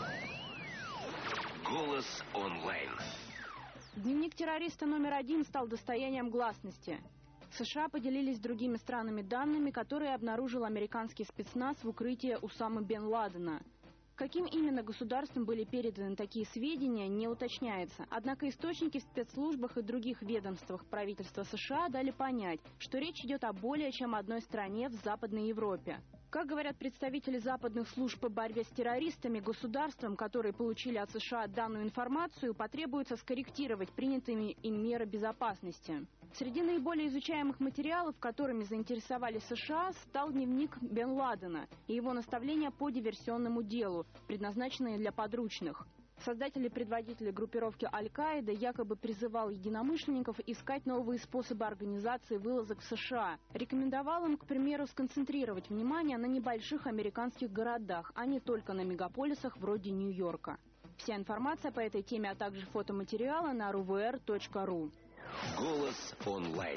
Голос онлайн. Дневник террориста номер один стал достоянием гласности. США поделились с другими странами данными, которые обнаружил американский спецназ в укрытии Усамы бен Ладена. Каким именно государствам были переданы такие сведения, не уточняется. Однако источники в спецслужбах и других ведомствах правительства США дали понять, что речь идет о более чем одной стране в Западной Европе. Как говорят представители западных служб по борьбе с террористами, государствам, которые получили от США данную информацию, потребуется скорректировать принятыми им меры безопасности. Среди наиболее изучаемых материалов, которыми заинтересовали США, стал дневник бен Ладена и его наставления по диверсионному делу, предназначенные для подручных. Создатель и предводитель группировки Аль-Каида якобы призывал единомышленников искать новые способы организации вылазок в США. Рекомендовал им, к примеру, сконцентрировать внимание на небольших американских городах, а не только на мегаполисах вроде Нью-Йорка. Вся информация по этой теме, а также фотоматериалы на эр вэ эр точка ру. Голос онлайн.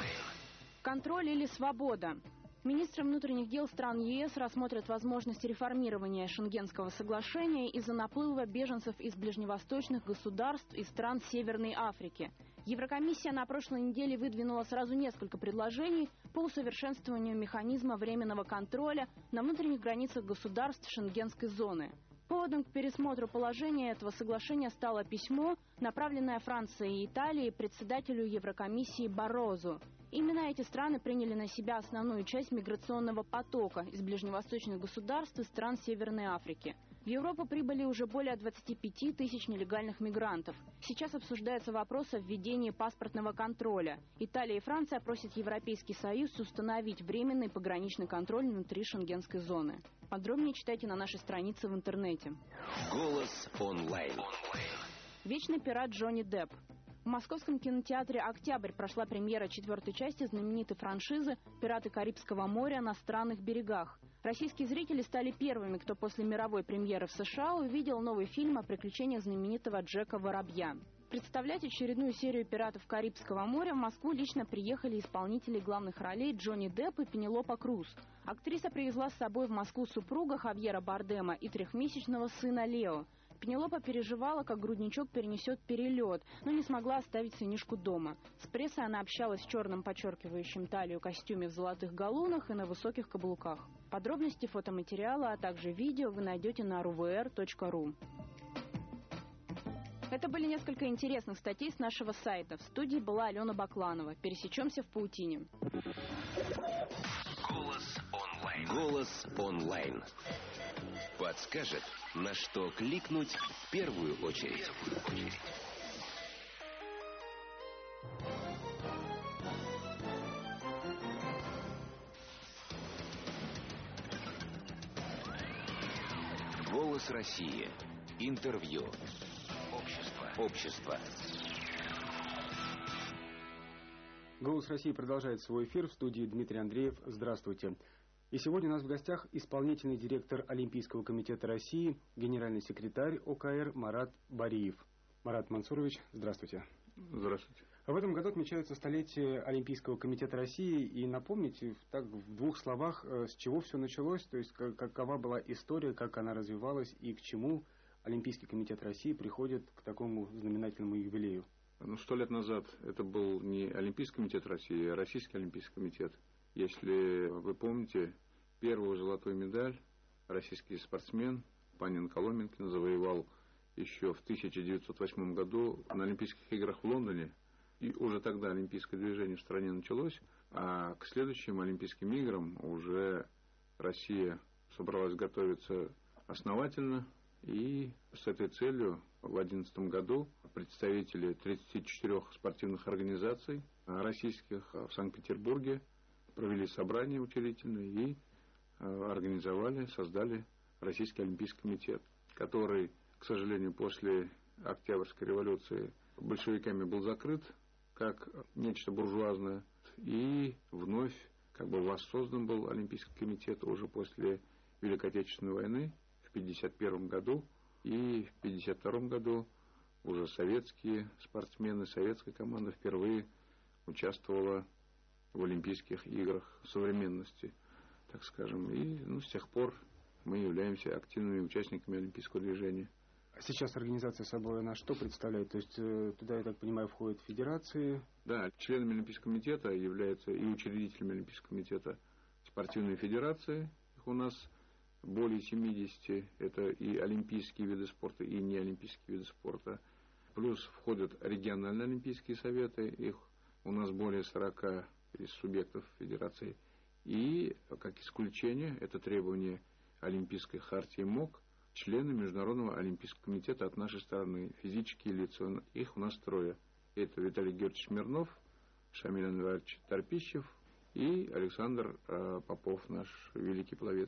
Контроль или свобода? Министры внутренних дел стран е эс рассмотрят возможность реформирования Шенгенского соглашения из-за наплыва беженцев из ближневосточных государств и стран Северной Африки. Еврокомиссия на прошлой неделе выдвинула сразу несколько предложений по усовершенствованию механизма временного контроля на внутренних границах государств Шенгенской зоны. Поводом к пересмотру положения этого соглашения стало письмо, направленное Францией и Италией председателю Еврокомиссии Баррозу. Именно эти страны приняли на себя основную часть миграционного потока из ближневосточных государств и стран Северной Африки. В Европу прибыли уже более двадцати пяти тысяч нелегальных мигрантов. Сейчас обсуждается вопрос о введении паспортного контроля. Италия и Франция просят Европейский Союз установить временный пограничный контроль внутри Шенгенской зоны. Подробнее читайте на нашей странице в интернете. Голос онлайн. Вечный пират Джонни Депп. В московском кинотеатре «Октябрь» прошла премьера четвертой части знаменитой франшизы «Пираты Карибского моря на странных берегах». Российские зрители стали первыми, кто после мировой премьеры в США увидел новый фильм о приключениях знаменитого Джека Воробья. Представлять очередную серию «Пиратов Карибского моря» в Москву лично приехали исполнители главных ролей Джонни Депп и Пенелопа Круз. Актриса привезла с собой в Москву супруга Хавьера Бардема и трехмесячного сына Лео. Пенелопа переживала, как грудничок перенесет перелет, но не смогла оставить сынишку дома. С прессой она общалась в черном подчеркивающем талию костюме в золотых галунах и на высоких каблуках. Подробности фотоматериала, а также видео вы найдете на эр вэ эр точка ру. Это были несколько интересных статей с нашего сайта. В студии была Алена Бакланова. Пересечемся в паутине. Голос онлайн. Голос онлайн. Подскажет, на что кликнуть в первую очередь. Голос России. Интервью. Общество. Общество. «Голос России» продолжает свой эфир. В студии Дмитрий Андреев. Здравствуйте. И сегодня у нас в гостях исполнительный директор Олимпийского комитета России, генеральный секретарь ОКР Марат Бариев. Марат Мансурович, здравствуйте. Здравствуйте. В этом году отмечается столетие Олимпийского комитета России. И напомните, так в двух словах, с чего все началось, то есть какова была история, как она развивалась и к чему Олимпийский комитет России приходит к такому знаменательному юбилею. Ну, сто лет назад это был не Олимпийский комитет России, а Российский Олимпийский комитет. Если вы помните, первую золотую медаль российский спортсмен Панин Коломенкин завоевал еще в тысяча девятьсот восьмом году на Олимпийских играх в Лондоне. И уже тогда олимпийское движение в стране началось, а к следующим Олимпийским играм уже Россия собралась готовиться основательно. И с этой целью в две тысячи одиннадцатом году представители тридцати четырёх спортивных организаций российских в Санкт-Петербурге провели собрание учредительное и организовали, создали Российский Олимпийский комитет, который, к сожалению, после Октябрьской революции большевиками был закрыт как нечто буржуазное, и вновь как бы воссоздан был Олимпийский комитет уже после Великой Отечественной войны в пятьдесят первом году, и в пятьдесят втором году уже советские спортсмены, советская команда впервые участвовала в Олимпийских играх современности, так скажем. И ну, с тех пор мы являемся активными участниками олимпийского движения. Сейчас организация собой она что представляет? То есть туда, я так понимаю, входят федерации? Да, членами Олимпийского комитета являются и учредителями Олимпийского комитета спортивные федерации. Их у нас более семидесяти. Это и олимпийские виды спорта, и неолимпийские виды спорта. Плюс входят региональные олимпийские советы. Их у нас более сорока из субъектов федерации. И, как исключение, это требование Олимпийской хартии МОК, члены Международного олимпийского комитета от нашей стороны, физические лица. Их у нас трое. Это Виталий Георгиевич Смирнов, Шамиль Анварович Торпищев и Александр э, Попов, наш великий пловец.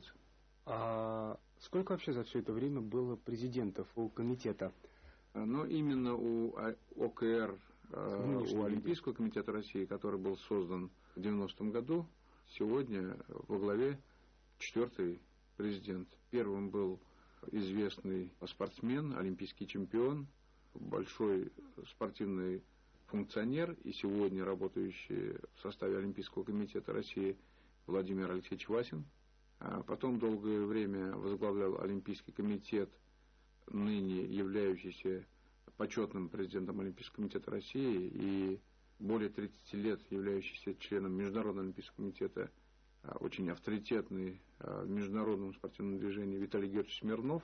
А сколько вообще за все это время было президентов у комитета? Но именно у ОКР, э, у Олимпийского комитета России, который был создан в девяностом году, сегодня во главе четвертый президент. Первым был известный спортсмен, олимпийский чемпион, большой спортивный функционер и сегодня работающий в составе Олимпийского комитета России Владимир Алексеевич Васин. А потом долгое время возглавлял Олимпийский комитет, ныне являющийся почетным президентом Олимпийского комитета России и более тридцати лет являющийся членом Международного олимпийского комитета, очень авторитетный в международном спортивном движении Виталий Георгиевич Смирнов.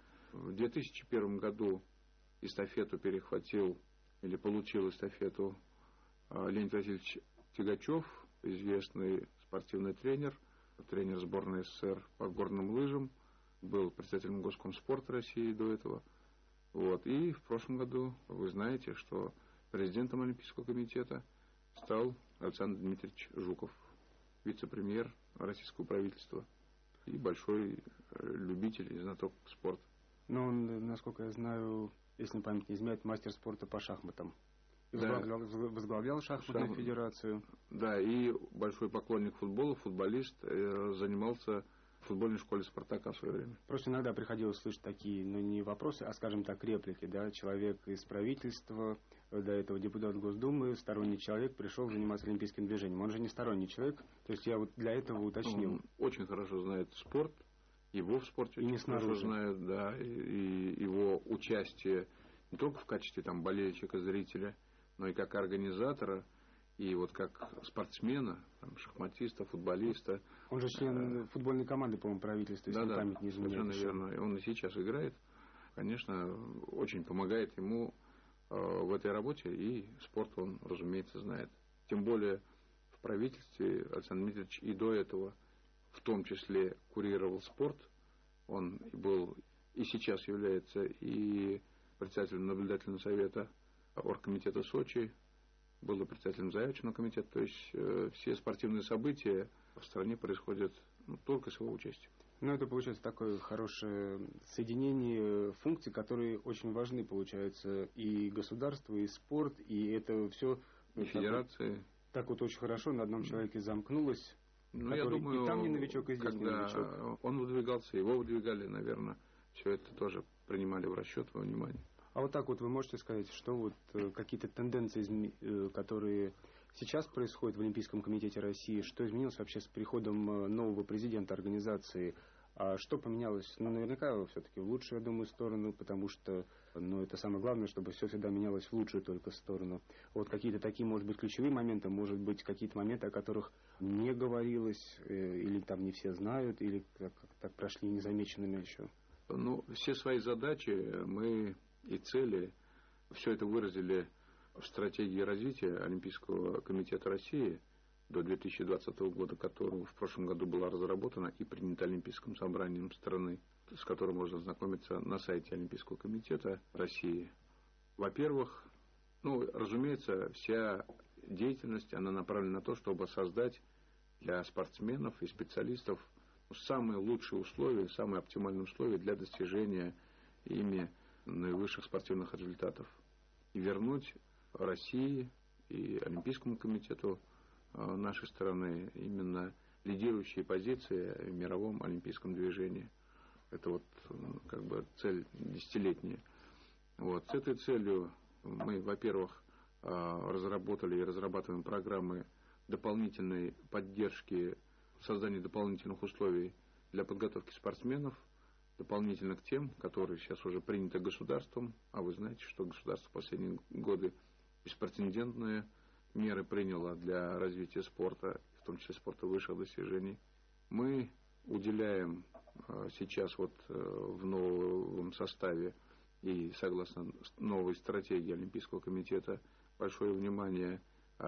В две тысячи первом году эстафету перехватил или получил эстафету Леонид Васильевич Тягачев, известный спортивный тренер, тренер сборной СССР по горным лыжам, был председателем Госкомспорта России до этого. Вот. И в прошлом году вы знаете, что президентом Олимпийского комитета стал Александр Дмитриевич Жуков, вице-премьер российского правительства и большой любитель и знаток спорта. Ну, он, насколько я знаю, если память не изменяет, мастер спорта по шахматам. И да. возглавлял, возглавлял шахматную Шах... федерацию. Да, и большой поклонник футбола, футболист, э, занимался в футбольной школе «Спартака» в свое время. Просто иногда приходилось слышать такие, ну, не вопросы, а, скажем так, реплики, да, человек из правительства, до этого депутат Госдумы, сторонний человек, пришел заниматься олимпийским движением. Он же не сторонний человек, то есть я вот для этого уточнил. Он очень хорошо знает спорт, его в спорте и очень хорошо знают, да, и, и его участие не только в качестве там болельщика, зрителя, но и как организатора, и вот как спортсмена, там, шахматиста, футболиста. Он же член э, футбольной команды, по-моему, правительства, если да, память не изменяет. Да, наверное, и он и сейчас играет. Конечно, очень помогает ему в этой работе, и спорт он, разумеется, знает. Тем более в правительстве Александр Дмитриевич и до этого в том числе курировал спорт. Он был и сейчас является и председателем наблюдательного совета оргкомитета Сочи, был и председателем заявочного комитета. То есть э, все спортивные события в стране происходят ну, только с его участием. Ну, это получается такое хорошее соединение функций, которые очень важны, получается, и государство, и спорт, и это все... И так федерации. Вот, так вот очень хорошо на одном человеке замкнулось. Ну, я думаю, и там не новичок, и здесь когда не новичок. Он выдвигался, его выдвигали, наверное, все это тоже принимали в расчет, во внимание. А вот так вот вы можете сказать, что вот какие-то тенденции, которые сейчас происходят в Олимпийском комитете России, что изменилось вообще с приходом нового президента организации? А что поменялось? Ну, наверняка все-таки в лучшую, я думаю, сторону, потому что, ну, это самое главное, чтобы все всегда менялось в лучшую только сторону. Вот какие-то такие, может быть, ключевые моменты, может быть, какие-то моменты, о которых не говорилось, или там не все знают, или как так прошли незамеченными еще? Ну, все свои задачи мы и цели, все это выразили в стратегии развития Олимпийского комитета России до две тысячи двадцатого года, которая в прошлом году была разработана и принята Олимпийским собранием страны, с которым можно ознакомиться на сайте Олимпийского комитета России. Во-первых, ну, разумеется, вся деятельность, она направлена на то, чтобы создать для спортсменов и специалистов самые лучшие условия, самые оптимальные условия для достижения ими наивысших спортивных результатов. И вернуть России и Олимпийскому комитету нашей страны именно лидирующие позиции в мировом олимпийском движении. Это вот как бы цель десятилетняя. Вот. С этой целью мы, во-первых, разработали и разрабатываем программы дополнительной поддержки, создания дополнительных условий для подготовки спортсменов, дополнительно к тем, которые сейчас уже приняты государством. А вы знаете, что государство в последние годы беспрецедентные меры приняло для развития спорта, в том числе спорта высших достижений. Мы уделяем сейчас вот в новом составе и согласно новой стратегии Олимпийского комитета большое внимание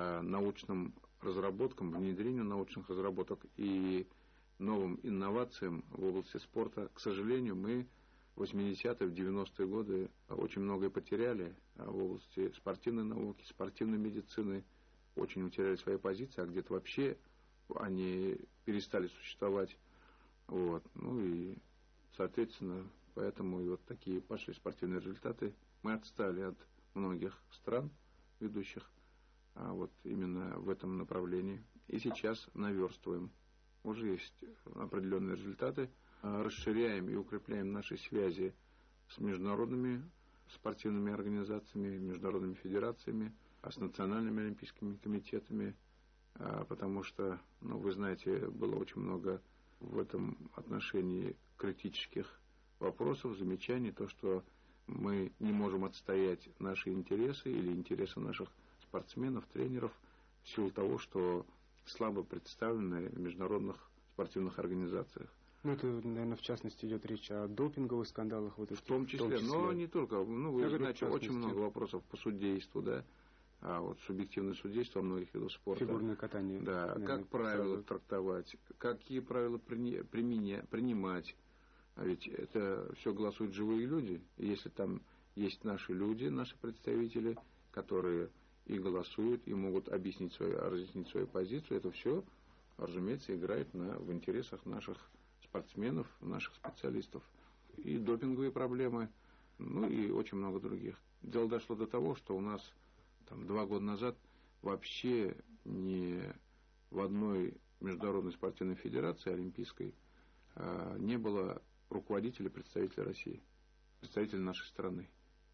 научным разработкам, внедрению научных разработок и новым инновациям в области спорта. К сожалению, мы в восьмидесятые, в девяностые годы очень многое потеряли в области спортивной науки, спортивной медицины, очень утеряли свои позиции, а где-то вообще они перестали существовать. Вот. Ну и, соответственно, поэтому и вот такие пошли спортивные результаты. Мы отстали от многих стран ведущих а вот именно в этом направлении. И сейчас наверстываем. Уже есть определенные результаты. Расширяем и укрепляем наши связи с международными спортивными организациями, международными федерациями, с национальными олимпийскими комитетами, потому что, ну, вы знаете, было очень много в этом отношении критических вопросов, замечаний, то, что мы не можем отстоять наши интересы или интересы наших спортсменов, тренеров в силу того, что слабо представлены в международных спортивных организациях. Ну, это, наверное, в частности идет речь о допинговых скандалах. Вот в, том числе, в том числе, но не только. Ну, вы знаете, очень много вопросов по судейству, да, а вот субъективное судейство многих видов спорта. Фигурное катание. Да, наверное, как правила сразу трактовать, какие правила при, применя, принимать. А ведь это все голосуют живые люди. И если там есть наши люди, наши представители, которые и голосуют, и могут объяснить свою, разъяснить свою позицию, это все, разумеется, играет на, в интересах наших спортсменов, наших специалистов. И допинговые проблемы, ну и очень много других. Дело дошло до того, что у нас там, два года назад вообще ни в одной международной спортивной федерации олимпийской а, не было руководителя, представителя России, представителя нашей страны.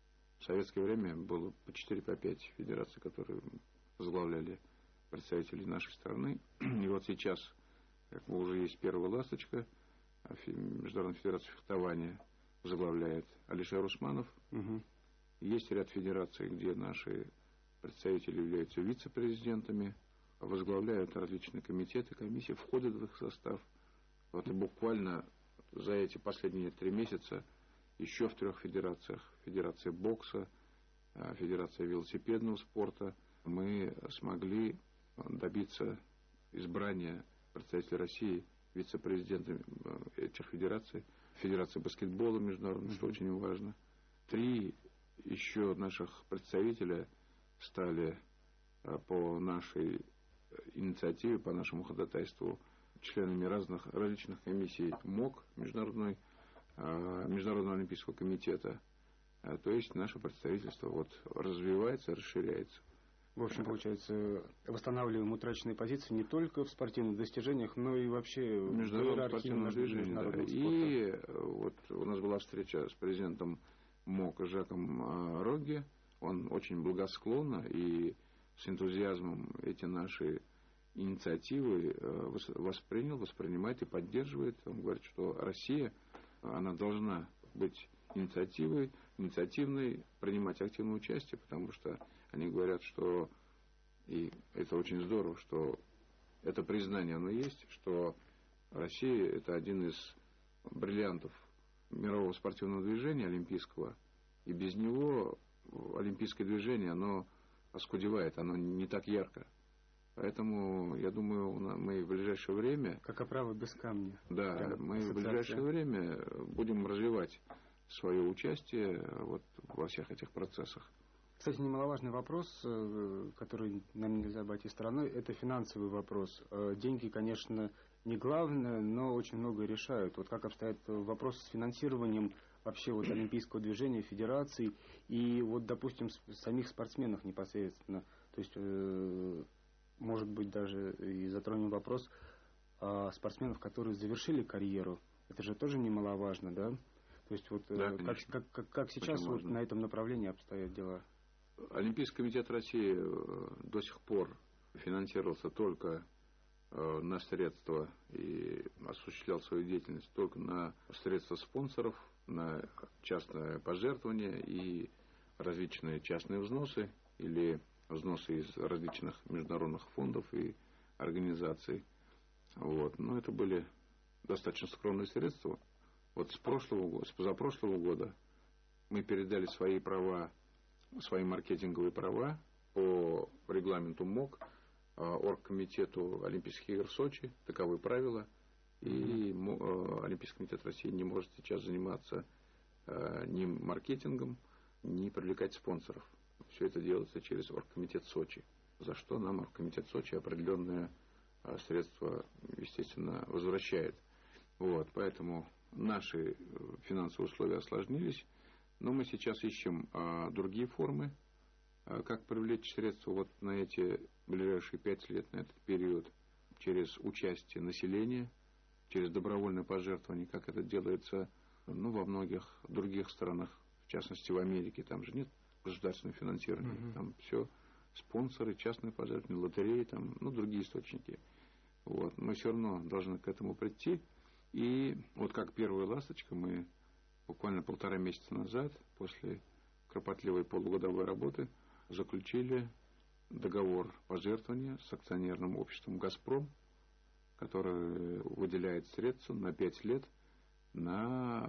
В советское время было по четыре пять федераций, которые возглавляли представителей нашей страны. И вот сейчас, как бы, уже есть первая ласточка, Международная федерация фехтования возглавляет Алишер Усманов. Угу. Есть ряд федераций, где наши представители являются вице-президентами, возглавляют различные комитеты, комиссии, входят в их состав. Вот и буквально за эти последние три месяца еще в трех федерациях, федерации бокса, Федерация велосипедного спорта, мы смогли добиться избрания представителей России вице-президентами этих федераций, Федерации баскетбола международной, mm-hmm. что очень важно. Три еще наших представителя стали по нашей инициативе, по нашему ходатайству членами разных различных комиссий МОК, Международной, Международного олимпийского комитета. То есть наше представительство вот развивается, расширяется. В общем, получается, восстанавливаем утраченные позиции не только в спортивных достижениях, но и вообще в международном спортивном движении. Да. И вот у нас была встреча с президентом МОК Жаком Рогге. Он очень благосклонно и с энтузиазмом эти наши инициативы воспринял, воспринимает и поддерживает. Он говорит, что Россия, она должна быть инициативой, инициативной, принимать активное участие, потому что они говорят, что, и это очень здорово, что это признание, оно есть, что Россия – это один из бриллиантов мирового спортивного движения олимпийского, и без него олимпийское движение, оно оскудевает, оно не так ярко. Поэтому, я думаю, мы в ближайшее время... Как оправа без камня. Да, Прямо мы ассоциация. В ближайшее время будем развивать свое участие вот во всех этих процессах. Кстати, немаловажный вопрос, который нам нельзя обойти стороной, это финансовый вопрос. Деньги, конечно, не главное, но очень многое решают. Вот как обстоит вопрос с финансированием вообще вот олимпийского движения, федераций и вот, допустим, самих спортсменов непосредственно. То есть, может быть, даже и затронем вопрос спортсменов, которые завершили карьеру. Это же тоже немаловажно, да? То есть, вот да, как, как, как, как сейчас вот на этом направлении обстоят дела? Олимпийский комитет России до сих пор финансировался только на средства и осуществлял свою деятельность только на средства спонсоров, на частное пожертвование и различные частные взносы или взносы из различных международных фондов и организаций. Вот. Но это были достаточно скромные средства. Вот с прошлого года, с позапрошлого года мы передали свои права, свои маркетинговые права по регламенту МОК Оргкомитету Олимпийских игр в Сочи. Таковы правила. И Олимпийский комитет России не может сейчас заниматься ни маркетингом, ни привлекать спонсоров. Все это делается через Оргкомитет Сочи, за что нам Оргкомитет Сочи определенные средства, естественно, возвращает. Вот, поэтому наши финансовые условия осложнились, но мы сейчас ищем а, другие формы, а, как привлечь средства вот на эти ближайшие пять лет, на этот период, через участие населения, через добровольное пожертвование, как это делается ну, во многих других странах, в частности в Америке, там же нет государственного финансирования, mm-hmm. там все спонсоры, частные пожертвования, лотереи, там, ну, другие источники. Вот. Мы все равно должны к этому прийти. И вот как первая ласточка, мы буквально полтора месяца назад, после кропотливой полугодовой работы, заключили договор пожертвования с акционерным обществом «Газпром», который выделяет средства на пять лет на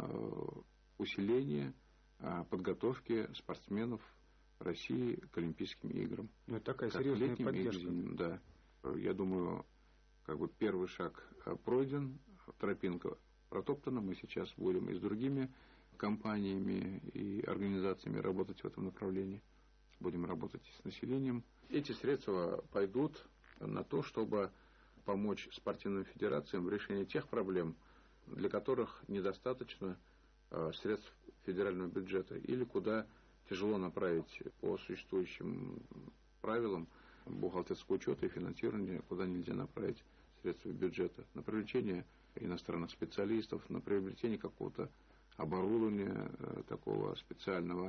усиление подготовки спортсменов России к Олимпийским играм. Ну, это такая серьезная поддержка. Зимним, да. Я думаю, как бы первый шаг пройден, тропинка протоптана. Мы сейчас будем и с другими компаниями и организациями работать в этом направлении. Будем работать и с населением. Эти средства пойдут на то, чтобы помочь спортивным федерациям в решении тех проблем, для которых недостаточно средств федерального бюджета или куда тяжело направить по существующим правилам бухгалтерского учета и финансирования, куда нельзя направить средства бюджета на привлечение иностранных специалистов, на приобретение какого-то оборудования такого специального,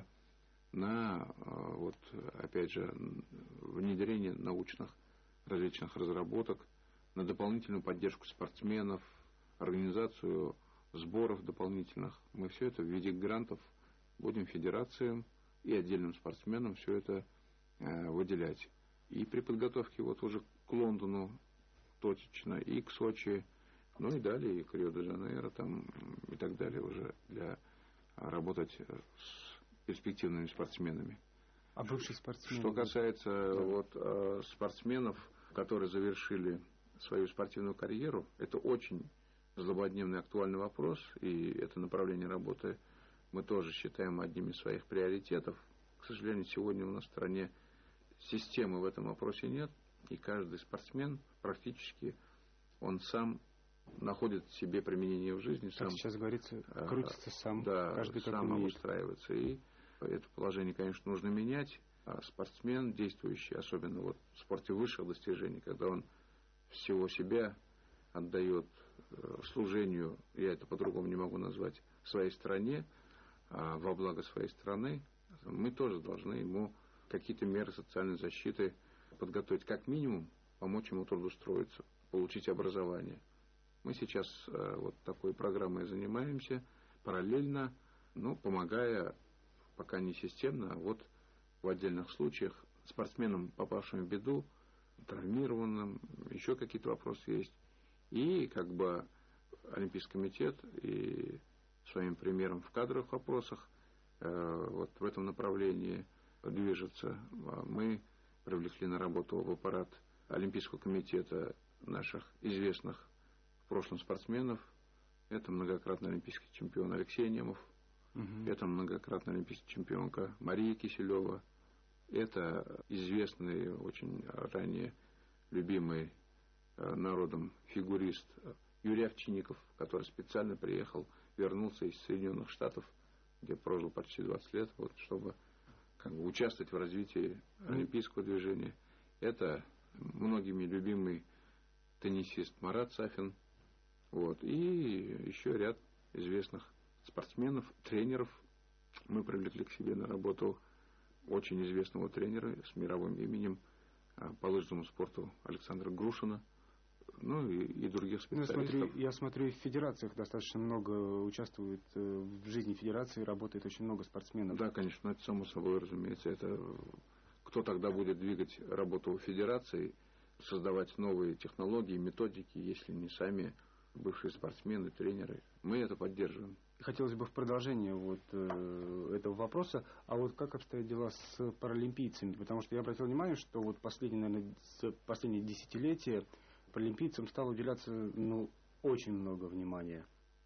на, вот, опять же, внедрение научных различных разработок, на дополнительную поддержку спортсменов, организацию сборов дополнительных. Мы все это в виде грантов будем федерациям и отдельным спортсменам все это э, выделять. И при подготовке вот уже к Лондону точечно, и к Сочи, ну и далее, и к Рио-де-Жанейро там, и так далее уже для работать с перспективными спортсменами. А бывшие спортсмены? Что касается да. вот, спортсменов, которые завершили свою спортивную карьеру, это очень злободневный актуальный вопрос, и это направление работы мы тоже считаем одним из своих приоритетов. К сожалению, сегодня у нас в стране системы в этом вопросе нет, и каждый спортсмен практически, он сам находит себе применение в жизни. Как сам, сейчас говорится, крутится сам, да, каждый как сам умеет. обустраивается. И это положение, конечно, нужно менять. А спортсмен, действующий, особенно вот в спорте высших достижений, когда он всего себя отдает служению, я это по-другому не могу назвать, своей стране, во благо своей страны, мы тоже должны ему какие-то меры социальной защиты подготовить. Как минимум, помочь ему трудоустроиться, получить образование. Мы сейчас вот такой программой занимаемся, параллельно, ну, помогая, пока не системно, а вот в отдельных случаях спортсменам, попавшим в беду, травмированным, еще какие-то вопросы есть. И как бы Олимпийский комитет и своим примером в кадровых вопросах э, вот в этом направлении движется. Мы привлекли на работу в аппарат Олимпийского комитета наших известных в прошлом спортсменов. Это многократный олимпийский чемпион Алексей Немов, угу. это многократная олимпийская чемпионка Мария Киселева, это известный, очень ранее любимый народом фигурист Юрий Овчинников, который специально приехал, вернулся из Соединенных Штатов, где прожил почти двадцать лет, вот, чтобы как бы, участвовать в развитии олимпийского движения. Это многими любимый теннисист Марат Сафин, вот, и еще ряд известных спортсменов, тренеров. Мы привлекли к себе на работу очень известного тренера с мировым именем по лыжному спорту Александра Грушина, ну и, и других специалистов. Ну, я, смотрю, я смотрю, в федерациях достаточно много участвует в жизни федерации, работает очень много спортсменов. Да, конечно, это само собой, разумеется. Это кто тогда будет двигать работу федерации, создавать новые технологии, методики, если не сами бывшие спортсмены, тренеры. Мы это поддерживаем. Хотелось бы в продолжение вот э, этого вопроса, а вот как обстоят дела с паралимпийцами? Потому что я обратил внимание, что вот последние, наверное, последние десятилетия паралимпийцам стало уделяться, ну, очень много внимания.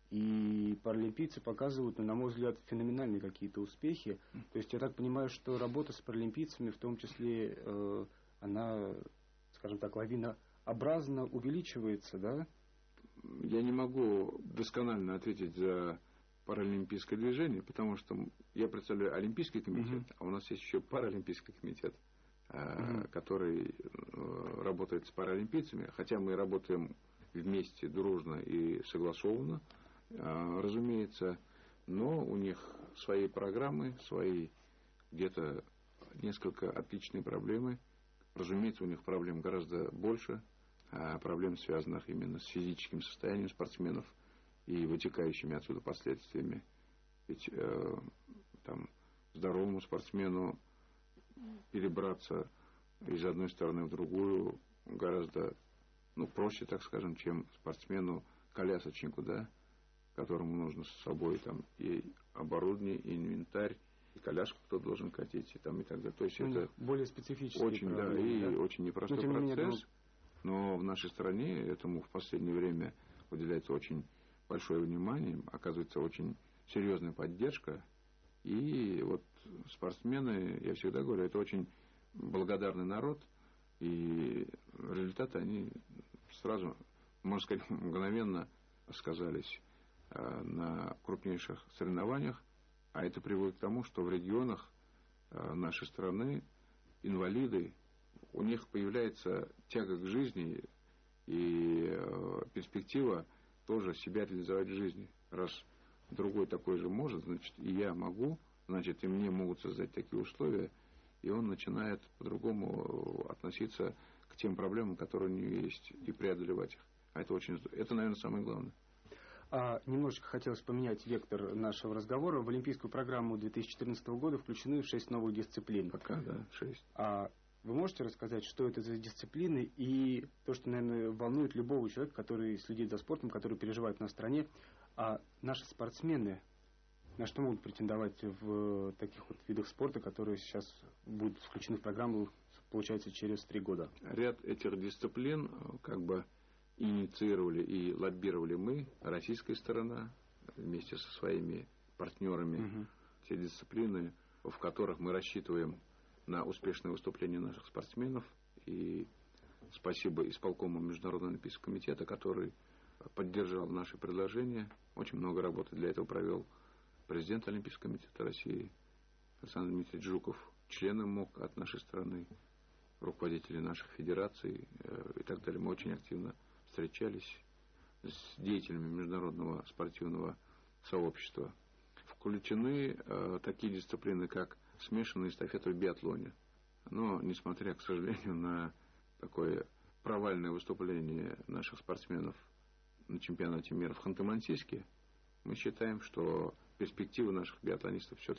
И паралимпийцы показывают, ну, на мой взгляд, феноменальные какие-то успехи. То есть я так понимаю, что работа с паралимпийцами, в том числе, э, она, скажем так, лавинообразно увеличивается, да? Я не могу досконально ответить за паралимпийское движение, потому что я представляю Олимпийский комитет, uh-huh. а у нас есть еще Паралимпийский комитет, uh-huh. который работает с паралимпийцами, хотя мы работаем вместе, дружно и согласованно, разумеется, но у них свои программы, свои где-то несколько отличные проблемы. Разумеется, у них проблем гораздо больше, проблем, связанных именно с физическим состоянием спортсменов и вытекающими отсюда последствиями. Ведь э, там, здоровому спортсмену перебраться из одной стороны в другую гораздо ну, проще, так скажем, чем спортсмену-колясочнику, да, которому нужно с собой там, и оборудование, и инвентарь, и коляску кто должен катить, и, там, и так далее. То есть ну, это более специфический очень, да, и да? очень непростой но, процесс. Менее, но в нашей стране этому в последнее время уделяется очень большое внимание, оказывается очень серьезная поддержка. И вот спортсмены, я всегда говорю, это очень благодарный народ, и результаты они сразу, можно сказать, мгновенно сказались на крупнейших соревнованиях, а это приводит к тому, что в регионах нашей страны инвалиды, у них появляется тяга к жизни и перспектива тоже себя реализовать в жизни. Раз другой такой же может, значит, и я могу, значит, и мне могут создать такие условия, и он начинает по-другому относиться к тем проблемам, которые у него есть, и преодолевать их. А это очень, это, наверное, самое главное. А, немножечко хотелось поменять вектор нашего разговора. В Олимпийскую программу две тысячи четырнадцатого года включены шесть новых дисциплин. Пока, да, шесть. А вы можете рассказать, что это за дисциплины и то, что, наверное, волнует любого человека, который следит за спортом, который переживает на стране, а наши спортсмены на что могут претендовать в таких вот видах спорта, которые сейчас будут включены в программу, получается, через три года? Ряд этих дисциплин как бы инициировали и лоббировали мы, российская сторона, вместе со своими партнерами. Угу. Те дисциплины, в которых мы рассчитываем на успешное выступление наших спортсменов. И спасибо исполкому Международного олимпийского комитета, который поддержал наши предложения. Очень много работы для этого провел президент Олимпийского комитета России Александр Дмитриевич Жуков, члены МОК от нашей страны, руководители наших федераций э, и так далее. Мы очень активно встречались с деятелями международного спортивного сообщества. Включены э, такие дисциплины, как смешанная эстафета в биатлоне. Но, несмотря, к сожалению, на такое провальное выступление наших спортсменов на чемпионате мира в Ханты-Мансийске, мы считаем, что перспективы наших биатлонистов все-таки